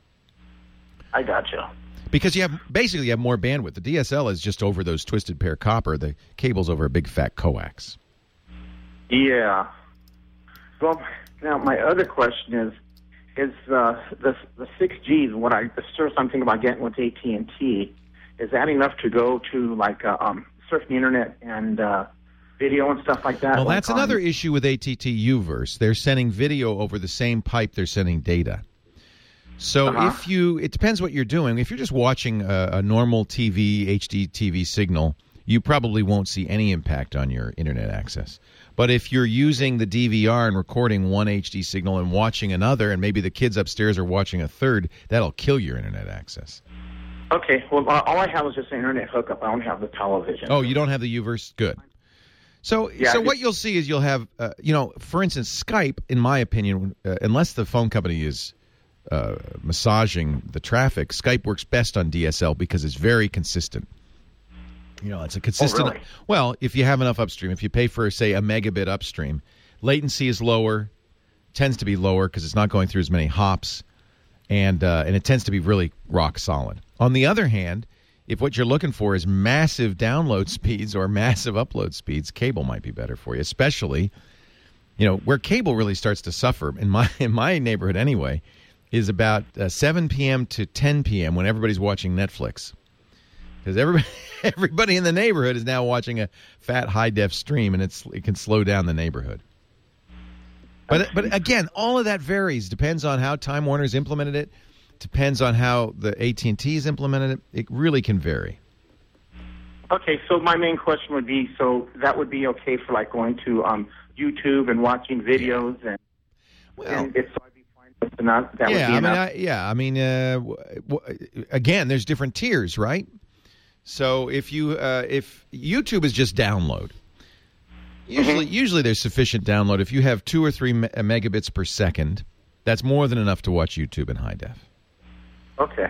I gotcha. Because you have more bandwidth. The DSL is just over those twisted pair copper. The cable's over a big fat coax. Yeah. Well, now my other question is the 6G, the service I'm thinking about getting with AT&T, is that enough to go to like surf the internet and video and stuff like that? Well, that's another issue with AT&T Uverse. They're sending video over the same pipe they're sending data. So it depends what you're doing. If you're just watching a normal TV, HD TV signal, you probably won't see any impact on your internet access. But if you're using the DVR and recording one HD signal and watching another, and maybe the kids upstairs are watching a third, that'll kill your internet access. Okay. Well, all I have is just an internet hookup. I don't have the television. Oh, you don't have the Uverse? Good. So what you'll see is you'll have, for instance, Skype, in my opinion, unless the phone company is massaging the traffic, Skype works best on DSL because it's very consistent. It's a consistent. Oh, really? Well, if you have enough upstream, if you pay for, say, a megabit upstream, latency is lower, tends to be lower because it's not going through as many hops, and it tends to be really rock solid. On the other hand, if what you're looking for is massive download speeds or massive upload speeds, cable might be better for you, especially, where cable really starts to suffer, in my neighborhood anyway, is about 7 p.m. to 10 p.m. when everybody's watching Netflix. Because everybody in the neighborhood is now watching a fat high-def stream, and it can slow down the neighborhood. But again, all of that varies. Depends on how Time Warner's implemented it. Depends on how the AT&T's implemented it. It really can vary. Okay, so my main question would be, so that would be okay for like going to YouTube and watching videos, and it's again, there's different tiers, right? So if YouTube is just download, usually there's sufficient download. If you have 2 or 3 megabits per second, that's more than enough to watch YouTube in high def. Okay,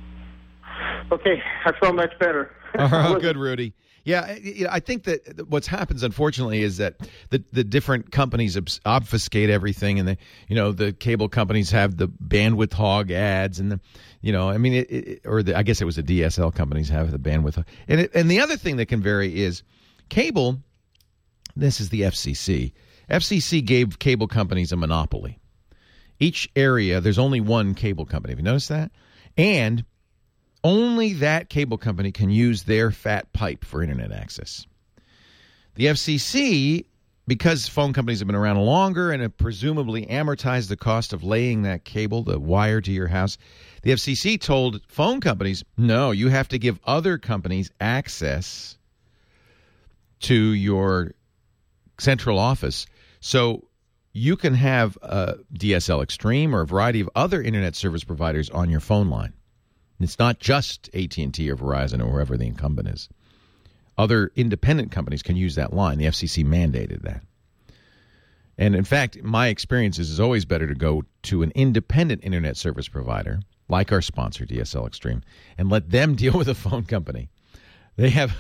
I feel much better. Oh, good, Rudy. Yeah, I think that what happens, unfortunately, is that the different companies obfuscate everything, and the cable companies have the bandwidth hog ads, and I guess it was the DSL companies have the bandwidth. And the other thing that can vary is cable. This is the FCC. FCC gave cable companies a monopoly. Each area, there's only one cable company. Have you noticed that? And only that cable company can use their fat pipe for internet access. The FCC, because phone companies have been around longer and have presumably amortized the cost of laying that cable, the wire to your house, the FCC told phone companies, no, you have to give other companies access to your central office. So you can have DSL Extreme or a variety of other internet service providers on your phone line. It's not just AT&T or Verizon or whoever the incumbent is. Other independent companies can use that line. The FCC mandated that. And in fact, my experience is it's always better to go to an independent internet service provider, like our sponsor, DSL Extreme, and let them deal with a phone company. They have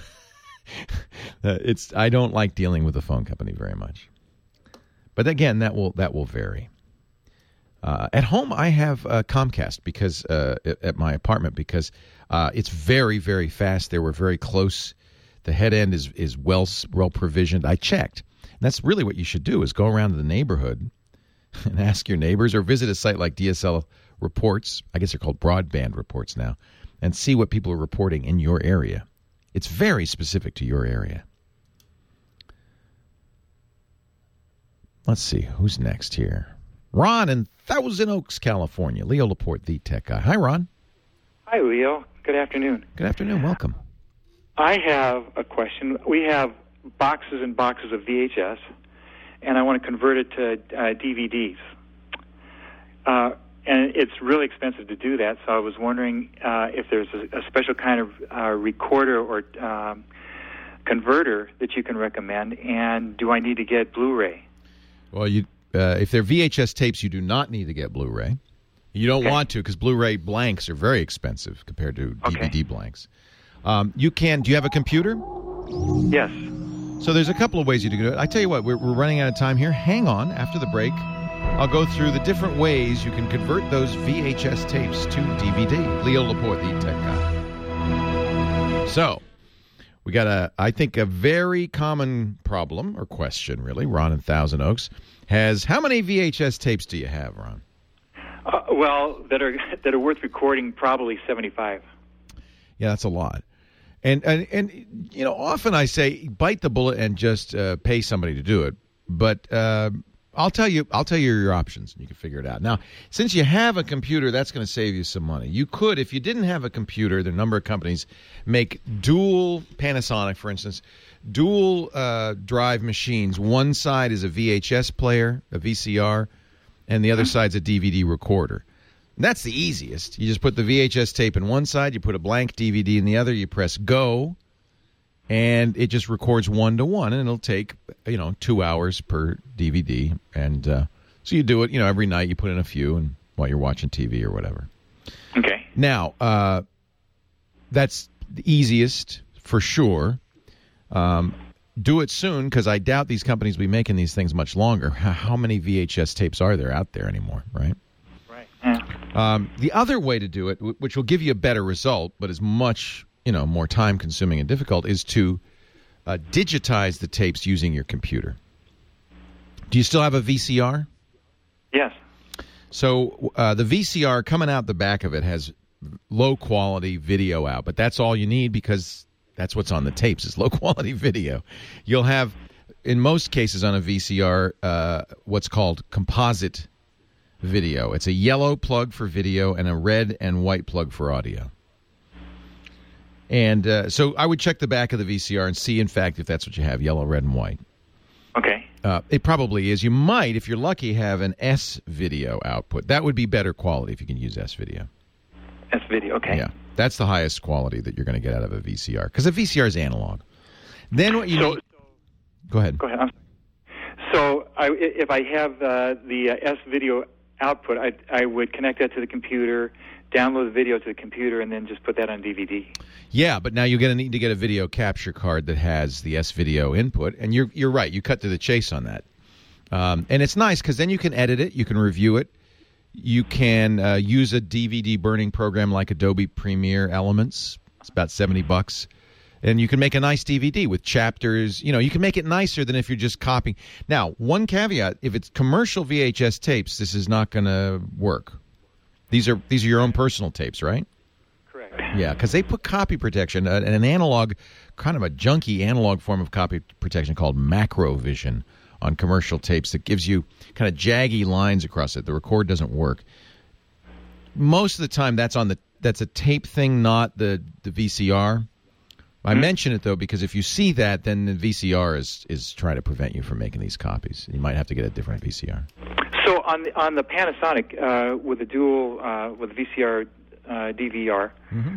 I don't like dealing with a phone company very much. But again, that will vary. At home, I have Comcast because at my apartment because it's very, very fast. They were very close. The head end is well provisioned. I checked. And that's really what you should do, is go around to the neighborhood and ask your neighbors, or visit a site like DSL Reports. I guess they're called Broadband Reports now, and see what people are reporting in your area. It's very specific to your area. Let's see, who's next here? Ron in Thousand Oaks, California. Leo Laporte, the tech guy. Hi, Ron. Hi, Leo. Good afternoon. Good afternoon. Welcome. I have a question. We have boxes and boxes of VHS, and I want to convert it to DVDs. And it's really expensive to do that, so I was wondering if there's a special kind of recorder or converter that you can recommend, and do I need to get Blu-ray? Well, if they're VHS tapes, you do not need to get Blu-ray. You don't want to, because Blu-ray blanks are very expensive compared to DVD blanks. You can. Do you have a computer? Yes. So there's a couple of ways you can do it. I tell you what, we're running out of time here. Hang on. After the break, I'll go through the different ways you can convert those VHS tapes to DVD. Leo Laporte, the tech guy. So we got I think a very common problem or question, really. Ron in Thousand Oaks has, how many VHS tapes do you have, Ron? Well, that are worth recording, probably 75. Yeah, that's a lot. And you know, often I say bite the bullet and just pay somebody to do it. But I'll tell you your options, and you can figure it out. Now, since you have a computer, that's going to save you some money. You could, if you didn't have a computer, the number of companies make dual, Panasonic, for instance, dual drive machines. One side is a VHS player, a VCR, and the other side's a DVD recorder. And that's the easiest. You just put the VHS tape in one side, you put a blank DVD in the other, you press go, and it just records 1-to-1, and it'll take 2 hours per DVD. And so you do it, every night. You put in a few, and while you're watching TV or whatever. Okay. Now, that's the easiest for sure. Do it soon, because I doubt these companies will be making these things much longer. How many VHS tapes are there out there anymore, right? Right. Yeah. The other way to do it, which will give you a better result, but is much more time-consuming and difficult, is to digitize the tapes using your computer. Do you still have a VCR? Yes. So the VCR coming out the back of it has low-quality video out, but that's all you need, because that's what's on the tapes is low-quality video. You'll have, in most cases on a VCR, what's called composite video. It's a yellow plug for video and a red and white plug for audio. And so I would check the back of the VCR and see, in fact, if that's what you have, yellow, red, and white. Okay. It probably is. You might, if you're lucky, have an S-video output. That would be better quality if you can use S-video. S-video, okay. Yeah. That's the highest quality that you're going to get out of a VCR, because a VCR is analog. Then what you need... Go ahead. Go ahead. I'm sorry. So if I have the S-video output, I would connect that to the computer, download the video to the computer, and then just put that on DVD. Yeah, but now you're going to need to get a video capture card that has the S-video input, and you're right. You cut to the chase on that. And it's nice, because then you can edit it, you can review it, you can use a DVD burning program like Adobe Premiere Elements. It's about $70. And you can make a nice DVD with chapters. You can make it nicer than if you're just copying. Now, one caveat, if it's commercial VHS tapes, this is not going to work. These are your own personal tapes, right? Correct. Yeah, because they put copy protection, an analog, kind of a junky analog form of copy protection called Macrovision on commercial tapes that gives you kind of jaggy lines across it. The record doesn't work. Most of the time, that's a tape thing, not the VCR. I mention it, though, because if you see that, then the VCR is trying to prevent you from making these copies. You might have to get a different VCR. So on the Panasonic with the dual with VCR DVR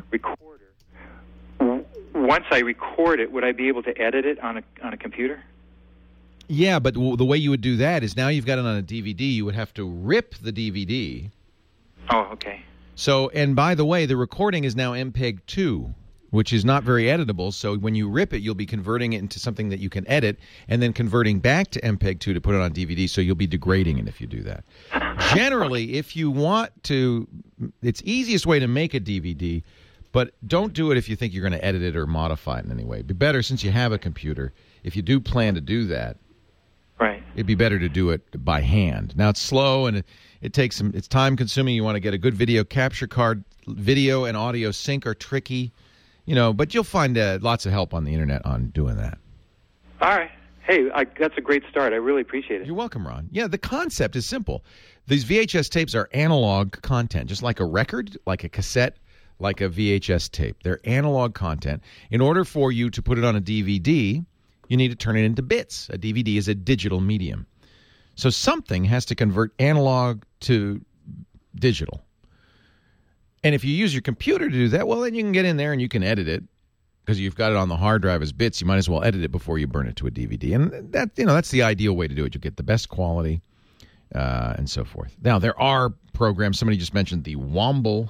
recorder, once I record it, would I be able to edit it on a computer? Yeah, but the way you would do that is now you've got it on a DVD. You would have to rip the DVD. Oh, okay. So, and by the way, the recording is now MPEG-2, which is not very editable. So when you rip it, you'll be converting it into something that you can edit and then converting back to MPEG-2 to put it on DVD. So you'll be degrading it if you do that. Generally, if you want to, it's easiest way to make a DVD But don't do it if you think you're going to edit it or modify it in any way. It'd be better, since you have a computer, if you do plan to do that, right, it'd be better to do it by hand. Now, it's slow and it takes it's time consuming. You want to get a good video capture card. Video and audio sync are tricky, but you'll find lots of help on the internet on doing that. All right. Hey, that's a great start. I really appreciate it. You're welcome, Ron. Yeah, the concept is simple. These VHS tapes are analog content, just like a record, like a cassette, like a VHS tape. They're analog content. In order for you to put it on a DVD, you need to turn it into bits. A DVD is a digital medium. So something has to convert analog to digital. And if you use your computer to do that, well, then you can get in there and you can edit it. Because you've got it on the hard drive as bits, you might as well edit it before you burn it to a DVD. And that's the ideal way to do it. You get the best quality and so forth. Now, there are programs. Somebody just mentioned the Womble,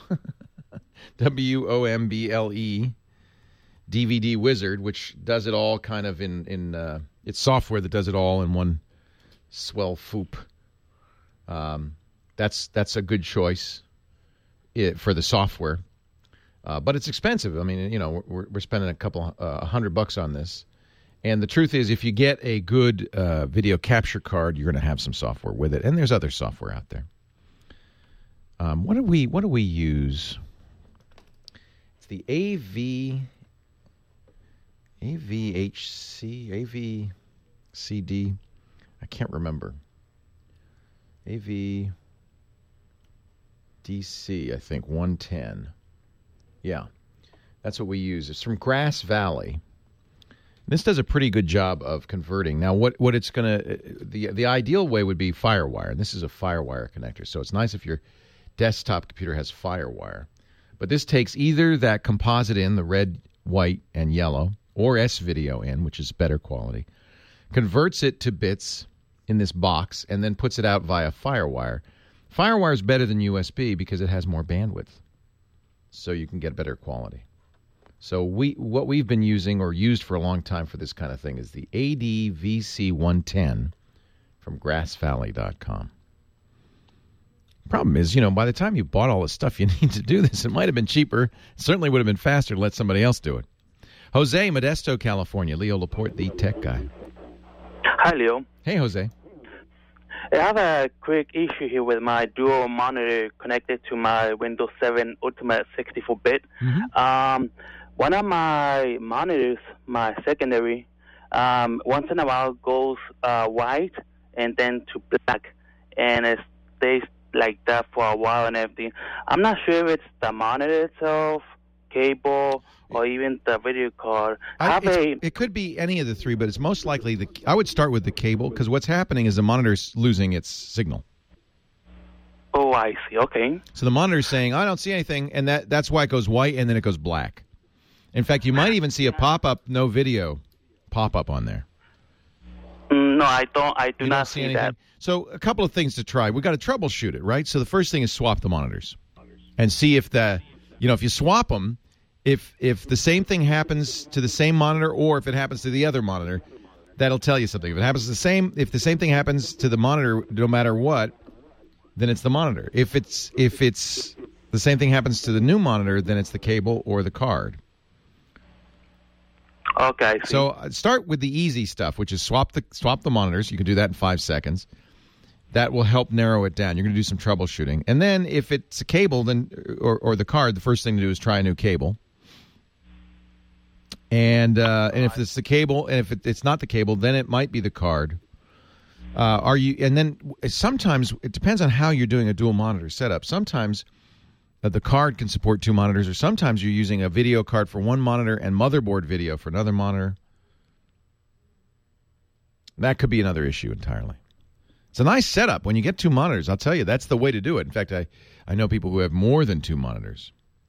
WOMBLE, DVD Wizard, which does it all kind of in it's software that does it all in one swell foop. That's a good choice for the software. But it's expensive. I mean, we're spending a couple $100 on this. And the truth is, if you get a good video capture card, you're going to have some software with it. And there's other software out there. What do we use? It's the AVCD. I can't remember. AVDC, I think, 110. Yeah, that's what we use. It's from Grass Valley. This does a pretty good job of converting. Now, what it's going to the ideal way would be FireWire. This is a FireWire connector, so it's nice if your desktop computer has FireWire. But this takes either that composite in, the red, white, and yellow, or S-Video in, which is better quality, converts it to bits in this box, and then puts it out via FireWire. FireWire is better than USB because it has more bandwidth. So you can get better quality. So what we've been using or used for a long time for this kind of thing is the ADVC110 from grassvalley.com. Problem is, by the time you bought all the stuff you need to do this, it might have been cheaper. It certainly would have been faster to let somebody else do it. Jose, Modesto, California. Leo Laporte, the tech guy. Hi, Leo. Hey, Jose. I have a quick issue here with my dual monitor connected to my Windows 7 Ultimate 64-bit. Mm-hmm. One of my monitors, my secondary, once in a while goes white and then to black, and it stays like that for a while and everything. I'm not sure if it's the monitor itself, cable, or even the video card. It could be any of the three, but it's most likely I would start with the cable, because what's happening is the monitor's losing its signal. Oh, I see. Okay. So the monitor's saying, I don't see anything, and that's why it goes white and then it goes black. In fact, you might even see a pop-up, no video pop-up on there. No, I don't. I do not see that. So a couple of things to try. We've got to troubleshoot it, right? So the first thing is swap the monitors and see if if you swap them, if the same thing happens to the same monitor or if it happens to the other monitor, that'll tell you something. If the same thing happens to the monitor, no matter what, then it's the monitor. If it's the same thing happens to the new monitor, then it's the cable or the card. Okay. So start with the easy stuff, which is swap the monitors. You can do that in 5 seconds. That will help narrow it down. You're going to do some troubleshooting, and then if it's a cable, then or the card, the first thing to do is try a new cable. And if it's the cable, and if it's not the cable, then it might be the card. And then sometimes it depends on how you're doing a dual monitor setup. Sometimes the card can support 2 monitors, or sometimes you're using a video card for one monitor and motherboard video for another monitor. That could be another issue entirely. It's a nice setup. When you get 2 monitors, I'll tell you, that's the way to do it. In fact, I know people who have more than 2 monitors.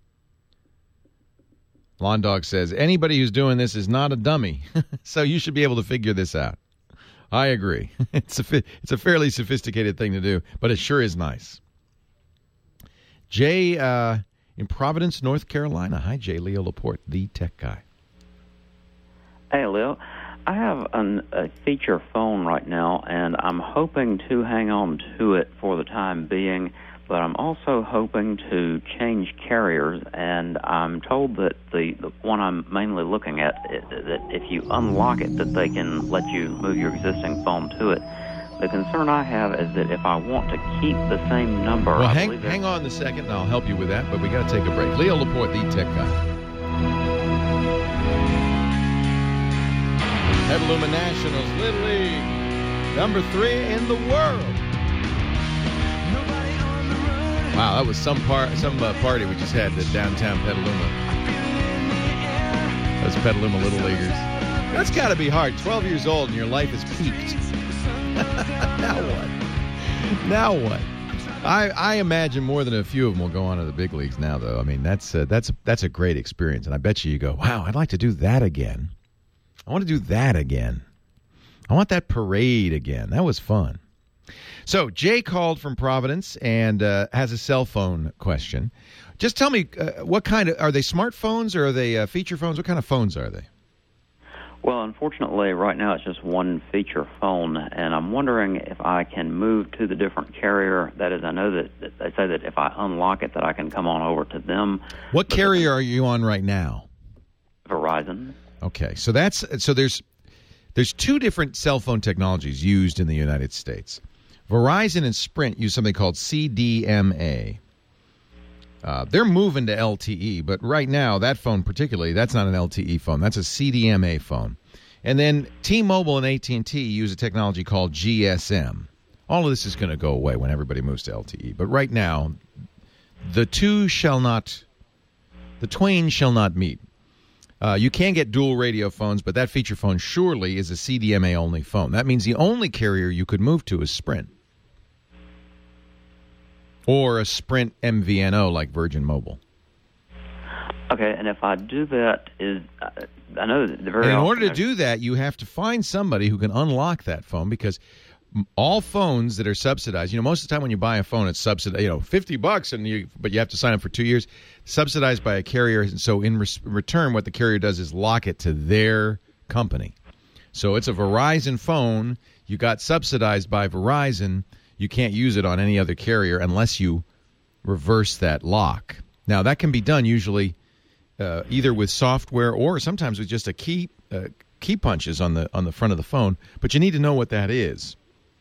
Lawn Dog says, anybody who's doing this is not a dummy, so you should be able to figure this out. I agree. It's a fairly sophisticated thing to do, but it sure is nice. Jay in Providence, North Carolina. Hi, Jay. Leo Laporte, the tech guy. Hey, Leo. I have a feature phone right now, and I'm hoping to hang on to it for the time being, but I'm also hoping to change carriers, and I'm told that the one I'm mainly looking at, that if you unlock it, that they can let you move your existing phone to it. The concern I have is that if I want to keep the same number... Well, hang on a second, and I'll help you with that, but we got to take a break. Leo Laporte, the tech guy. Petaluma Nationals, Little League, number 3 in the world. Wow, that was some party we just had at downtown Petaluma. Those Petaluma Little Leaguers. That's got to be hard. 12 years old and your life has peaked. Now what? I imagine more than a few of them will go on to the big leagues now, though. I mean, that's a great experience, and I bet you go, wow, I'd like to do that again. I want to do that again. I want that parade again. That was fun. So Jay called from Providence and has a cell phone question. Just tell me, what kind of, are they smartphones or are they feature phones? What kind of phones are they? Well, unfortunately, right now it's just one feature phone, and I'm wondering if I can move to the different carrier. That is, I know that they say that if I unlock it, that I can come on over to them. What carrier are you on right now? Verizon. Okay, so there's two different cell phone technologies used in the United States. Verizon and Sprint use something called CDMA. They're moving to LTE, but right now, that phone particularly, that's not an LTE phone. That's a CDMA phone. And then T-Mobile and AT&T use a technology called GSM. All of this is going to go away when everybody moves to LTE. But right now, the twain shall not meet. You can get dual radio phones, but that feature phone surely is a CDMA-only phone. That means the only carrier you could move to is Sprint. Or a Sprint MVNO like Virgin Mobile. Okay, and if I do that, I know that in order to do that, you have to find somebody who can unlock that phone, because all phones that are subsidized, most of the time when you buy a phone, it's subsidized, $50, but you have to sign up for 2 years, subsidized by a carrier. And so in return, what the carrier does is lock it to their company. So it's a Verizon phone. You got subsidized by Verizon. You can't use it on any other carrier unless you reverse that lock. Now, that can be done usually either with software or sometimes with just a key punches on the front of the phone. But you need to know what that is.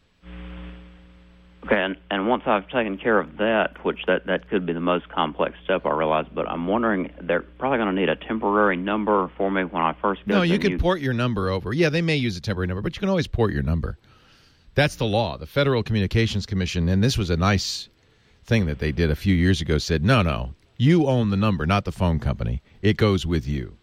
Okay, and once I've taken care of that, which that could be the most complex step, I realize, but I'm wondering, they're probably going to need a temporary number for me when I first go. No, you can port your number over. Yeah, they may use a temporary number, but you can always port your number. That's the law. The Federal Communications Commission, and this was a nice thing that they did a few years ago, said, no, you own the number, not the phone company. It goes with you.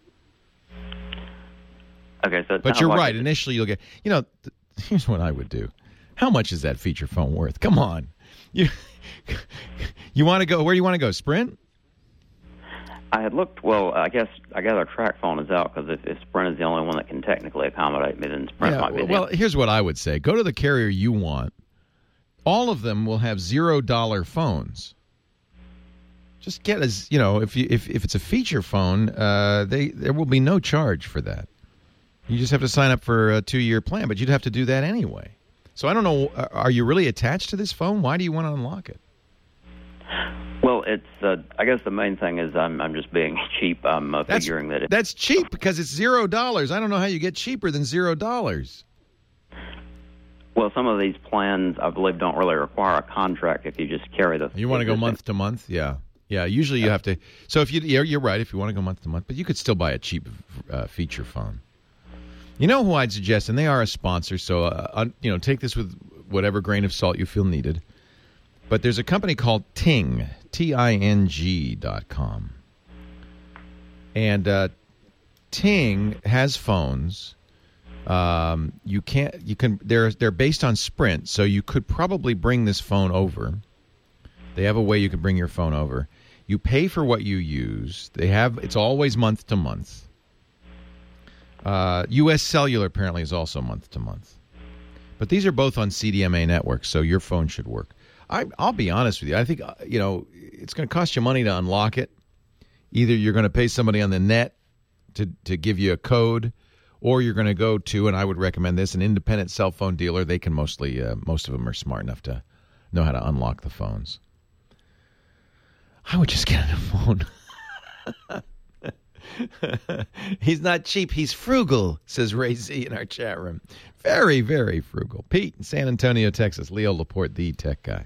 Okay, so but you're right. Initially, you'll get, here's what I would do. How much is that feature phone worth? Come on. You want to go, where do you want to go, Sprint? I had looked, I guess our track phone is out, because if Sprint is the only one that can technically accommodate me, then Sprint might be Well, here's what I would say. Go to the carrier you want. All of them will have $0 phones. Just get if it's a feature phone, there will be no charge for that. You just have to sign up for a 2-year plan, but you'd have to do that anyway. So I don't know, are you really attached to this phone? Why do you want to unlock it? Well, it's I guess the main thing is I'm just being cheap. I'm figuring that that's cheap because it's $0. I don't know how you get cheaper than $0. Well, some of these plans, I believe, don't really require a contract if you just carry the... You want to go month to month? Yeah. Yeah, usually you have to... So if you're right, if you want to go month to month, but you could still buy a cheap feature phone. You know who I'd suggest, and they are a sponsor, so take this with whatever grain of salt you feel needed. But there's a company called Ting, TING.com. And Ting has phones. They're based on Sprint, so you could probably bring this phone over. They have a way you could bring your phone over. You pay for what you use. It's always month to month. U.S. Cellular apparently is also month to month. But these are both on CDMA networks, so your phone should work. I'll be honest with you. I think, it's going to cost you money to unlock it. Either you're going to pay somebody on the net to give you a code, or you're going to go to, and I would recommend this, an independent cell phone dealer. They can most of them are smart enough to know how to unlock the phones. I would just get a phone. He's not cheap. He's frugal, says Ray Z in our chat room. Very, very frugal. Pete in San Antonio, Texas. Leo Laporte, the tech guy.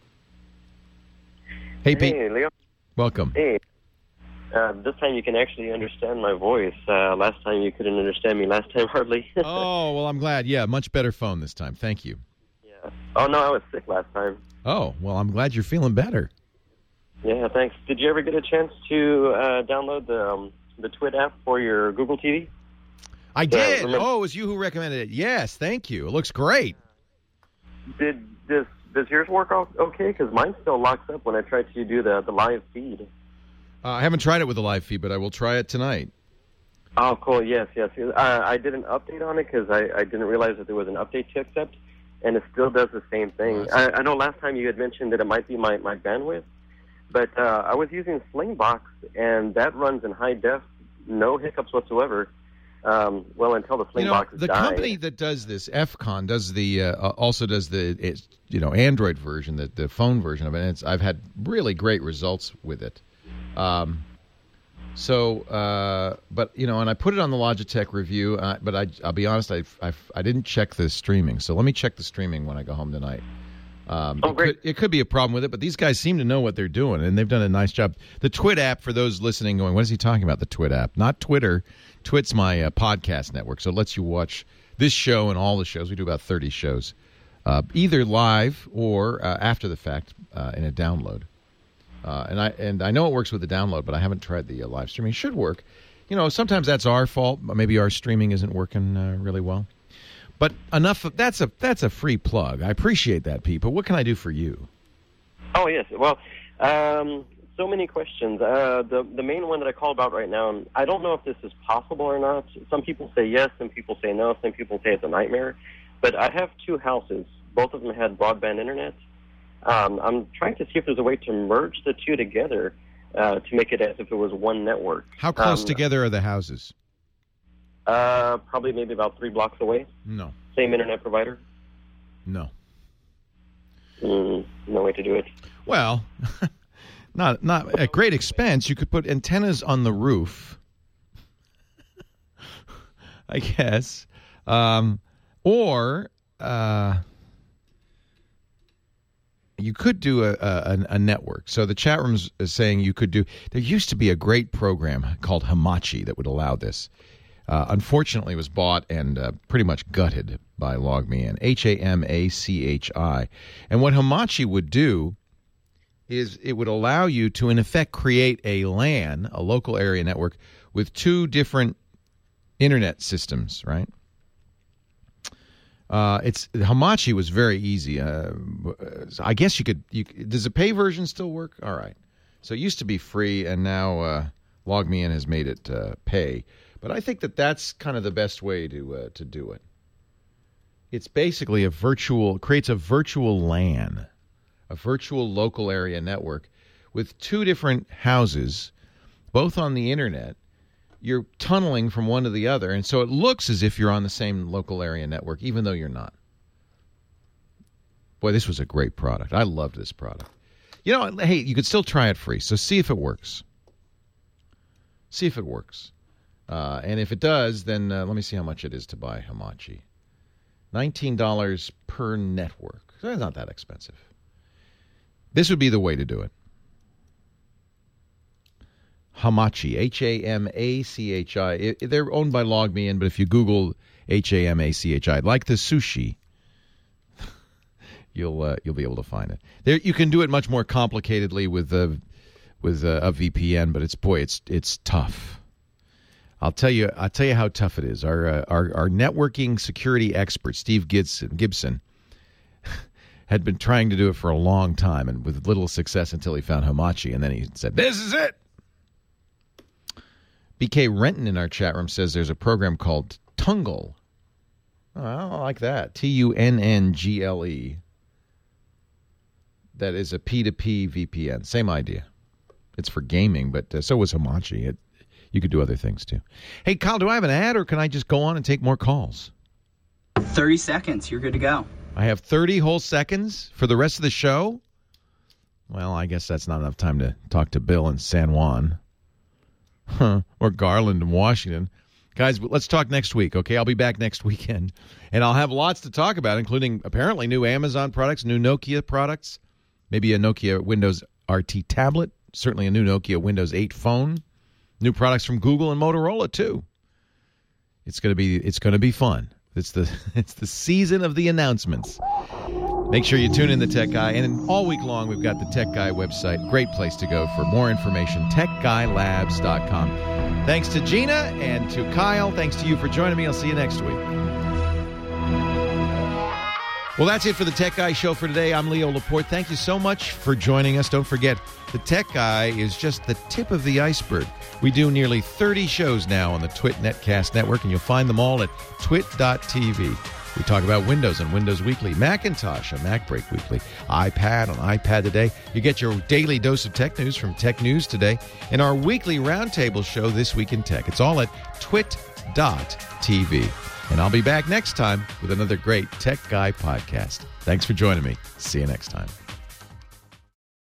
Hey, Pete. Hey, Leo. Welcome. Hey. This time you can actually understand my voice. Last time you couldn't understand me. Last time hardly. Oh, well, I'm glad. Yeah, much better phone this time. Thank you. Yeah. Oh, no, I was sick last time. Oh, well, I'm glad you're feeling better. Yeah, thanks. Did you ever get a chance to download the TWiT app for your Google TV? I did. Oh, it was you who recommended it. Yes, thank you. It looks great. Does yours work okay? Because mine still locks up when I try to do the live feed. I haven't tried it with the live feed, but I will try it tonight. Oh, cool. Yes. I did an update on it because I didn't realize that there was an update to accept, and it still does the same thing. I know last time you had mentioned that it might be my bandwidth, but I was using Slingbox, and that runs in high def, no hiccups whatsoever. Well, until the Slingbox the company that does this, FCON, does the also does the Android version, the phone version of it. And I've had really great results with it. But and I put it on the Logitech review. But I'll be honest, I didn't check the streaming. So let me check the streaming when I go home tonight. Great. It could be a problem with it, but these guys seem to know what they're doing, and they've done a nice job. The TWiT app, for those listening, going, what is he talking about? The TWiT app, not Twitter. TWiT's my podcast network, so it lets you watch this show and all the shows. We do about 30 shows, either live or after the fact in a download. And I know it works with the download, but I haven't tried the live streaming. It should work. Sometimes that's our fault. Maybe our streaming isn't working really well. But enough. That's a free plug. I appreciate that, Pete. But what can I do for you? Oh yes. Well, so many questions. The main one that I call about right now, I don't know if this is possible or not. Some people say yes, some people say no, some people say it's a nightmare. But I have two houses. Both of them had broadband internet. I'm trying to see if there's a way to merge the two together to make it as if it was one network. How close together are the houses? Probably maybe about 3 blocks away. No. Same internet provider? No. No way to do it. Well, not at great expense. You could put antennas on the roof, I guess, or you could do a network. So the chat room is saying you could do. There used to be a great program called Hamachi that would allow this. Unfortunately, it was bought and pretty much gutted by LogMeIn, Hamachi. And what Hamachi would do is it would allow you to, in effect, create a LAN, a local area network, with 2 different internet systems, right? Hamachi was very easy. I guess you could. Does the pay version still work? All right. So it used to be free, and now LogMeIn has made it pay. But I think that's kind of the best way to do it. It's basically creates a virtual LAN, a virtual local area network with 2 different houses, both on the internet. You're tunneling from one to the other, and so it looks as if you're on the same local area network, even though you're not. Boy, this was a great product. I loved this product. Hey, you could still try it free, so see if it works. See if it works. And if it does, then let me see how much it is to buy Hamachi. $19 per network. So it's not that expensive. This would be the way to do it. Hamachi, Hamachi. They're owned by LogMeIn, but if you Google Hamachi, like the sushi, you'll be able to find it. There, you can do it much more complicatedly with a VPN, but it's tough. I'll tell you how tough it is. Our networking security expert, Steve Gibson, had been trying to do it for a long time and with little success until he found Hamachi, and then he said, "This is it." BK Renton in our chat room says there's a program called Tungle. Oh, I don't like that. Tunngle. That is a P2P VPN. Same idea. It's for gaming, but so was Hamachi. You could do other things, too. Hey, Kyle, do I have an ad, or can I just go on and take more calls? 30 seconds. You're good to go. I have 30 whole seconds for the rest of the show? Well, I guess that's not enough time to talk to Bill in San Juan. Or Garland in Washington. Guys, let's talk next week, okay? I'll be back next weekend, and I'll have lots to talk about, including apparently new Amazon products, new Nokia products, maybe a Nokia Windows RT tablet, certainly a new Nokia Windows 8 phone, new products from Google and Motorola too. It's going to be fun. It's the season of the announcements. Make sure you tune in to Tech Guy, and all week long we've got the Tech Guy website. Great place to go for more information, techguylabs.com. Thanks to Gina and to Kyle. Thanks to you for joining me. I'll see you next week. Well, that's it for the Tech Guy Show for today. I'm Leo Laporte. Thank you so much for joining us. Don't forget, the Tech Guy is just the tip of the iceberg. We do nearly 30 shows now on the Twit Netcast Network, and you'll find them all at twit.tv. We talk about Windows on Windows Weekly, Macintosh on MacBreak Weekly, iPad on iPad Today. You get your daily dose of tech news from Tech News Today, and our weekly roundtable show, This Week in Tech. It's all at twit.tv. And I'll be back next time with another great Tech Guy podcast. Thanks for joining me. See you next time.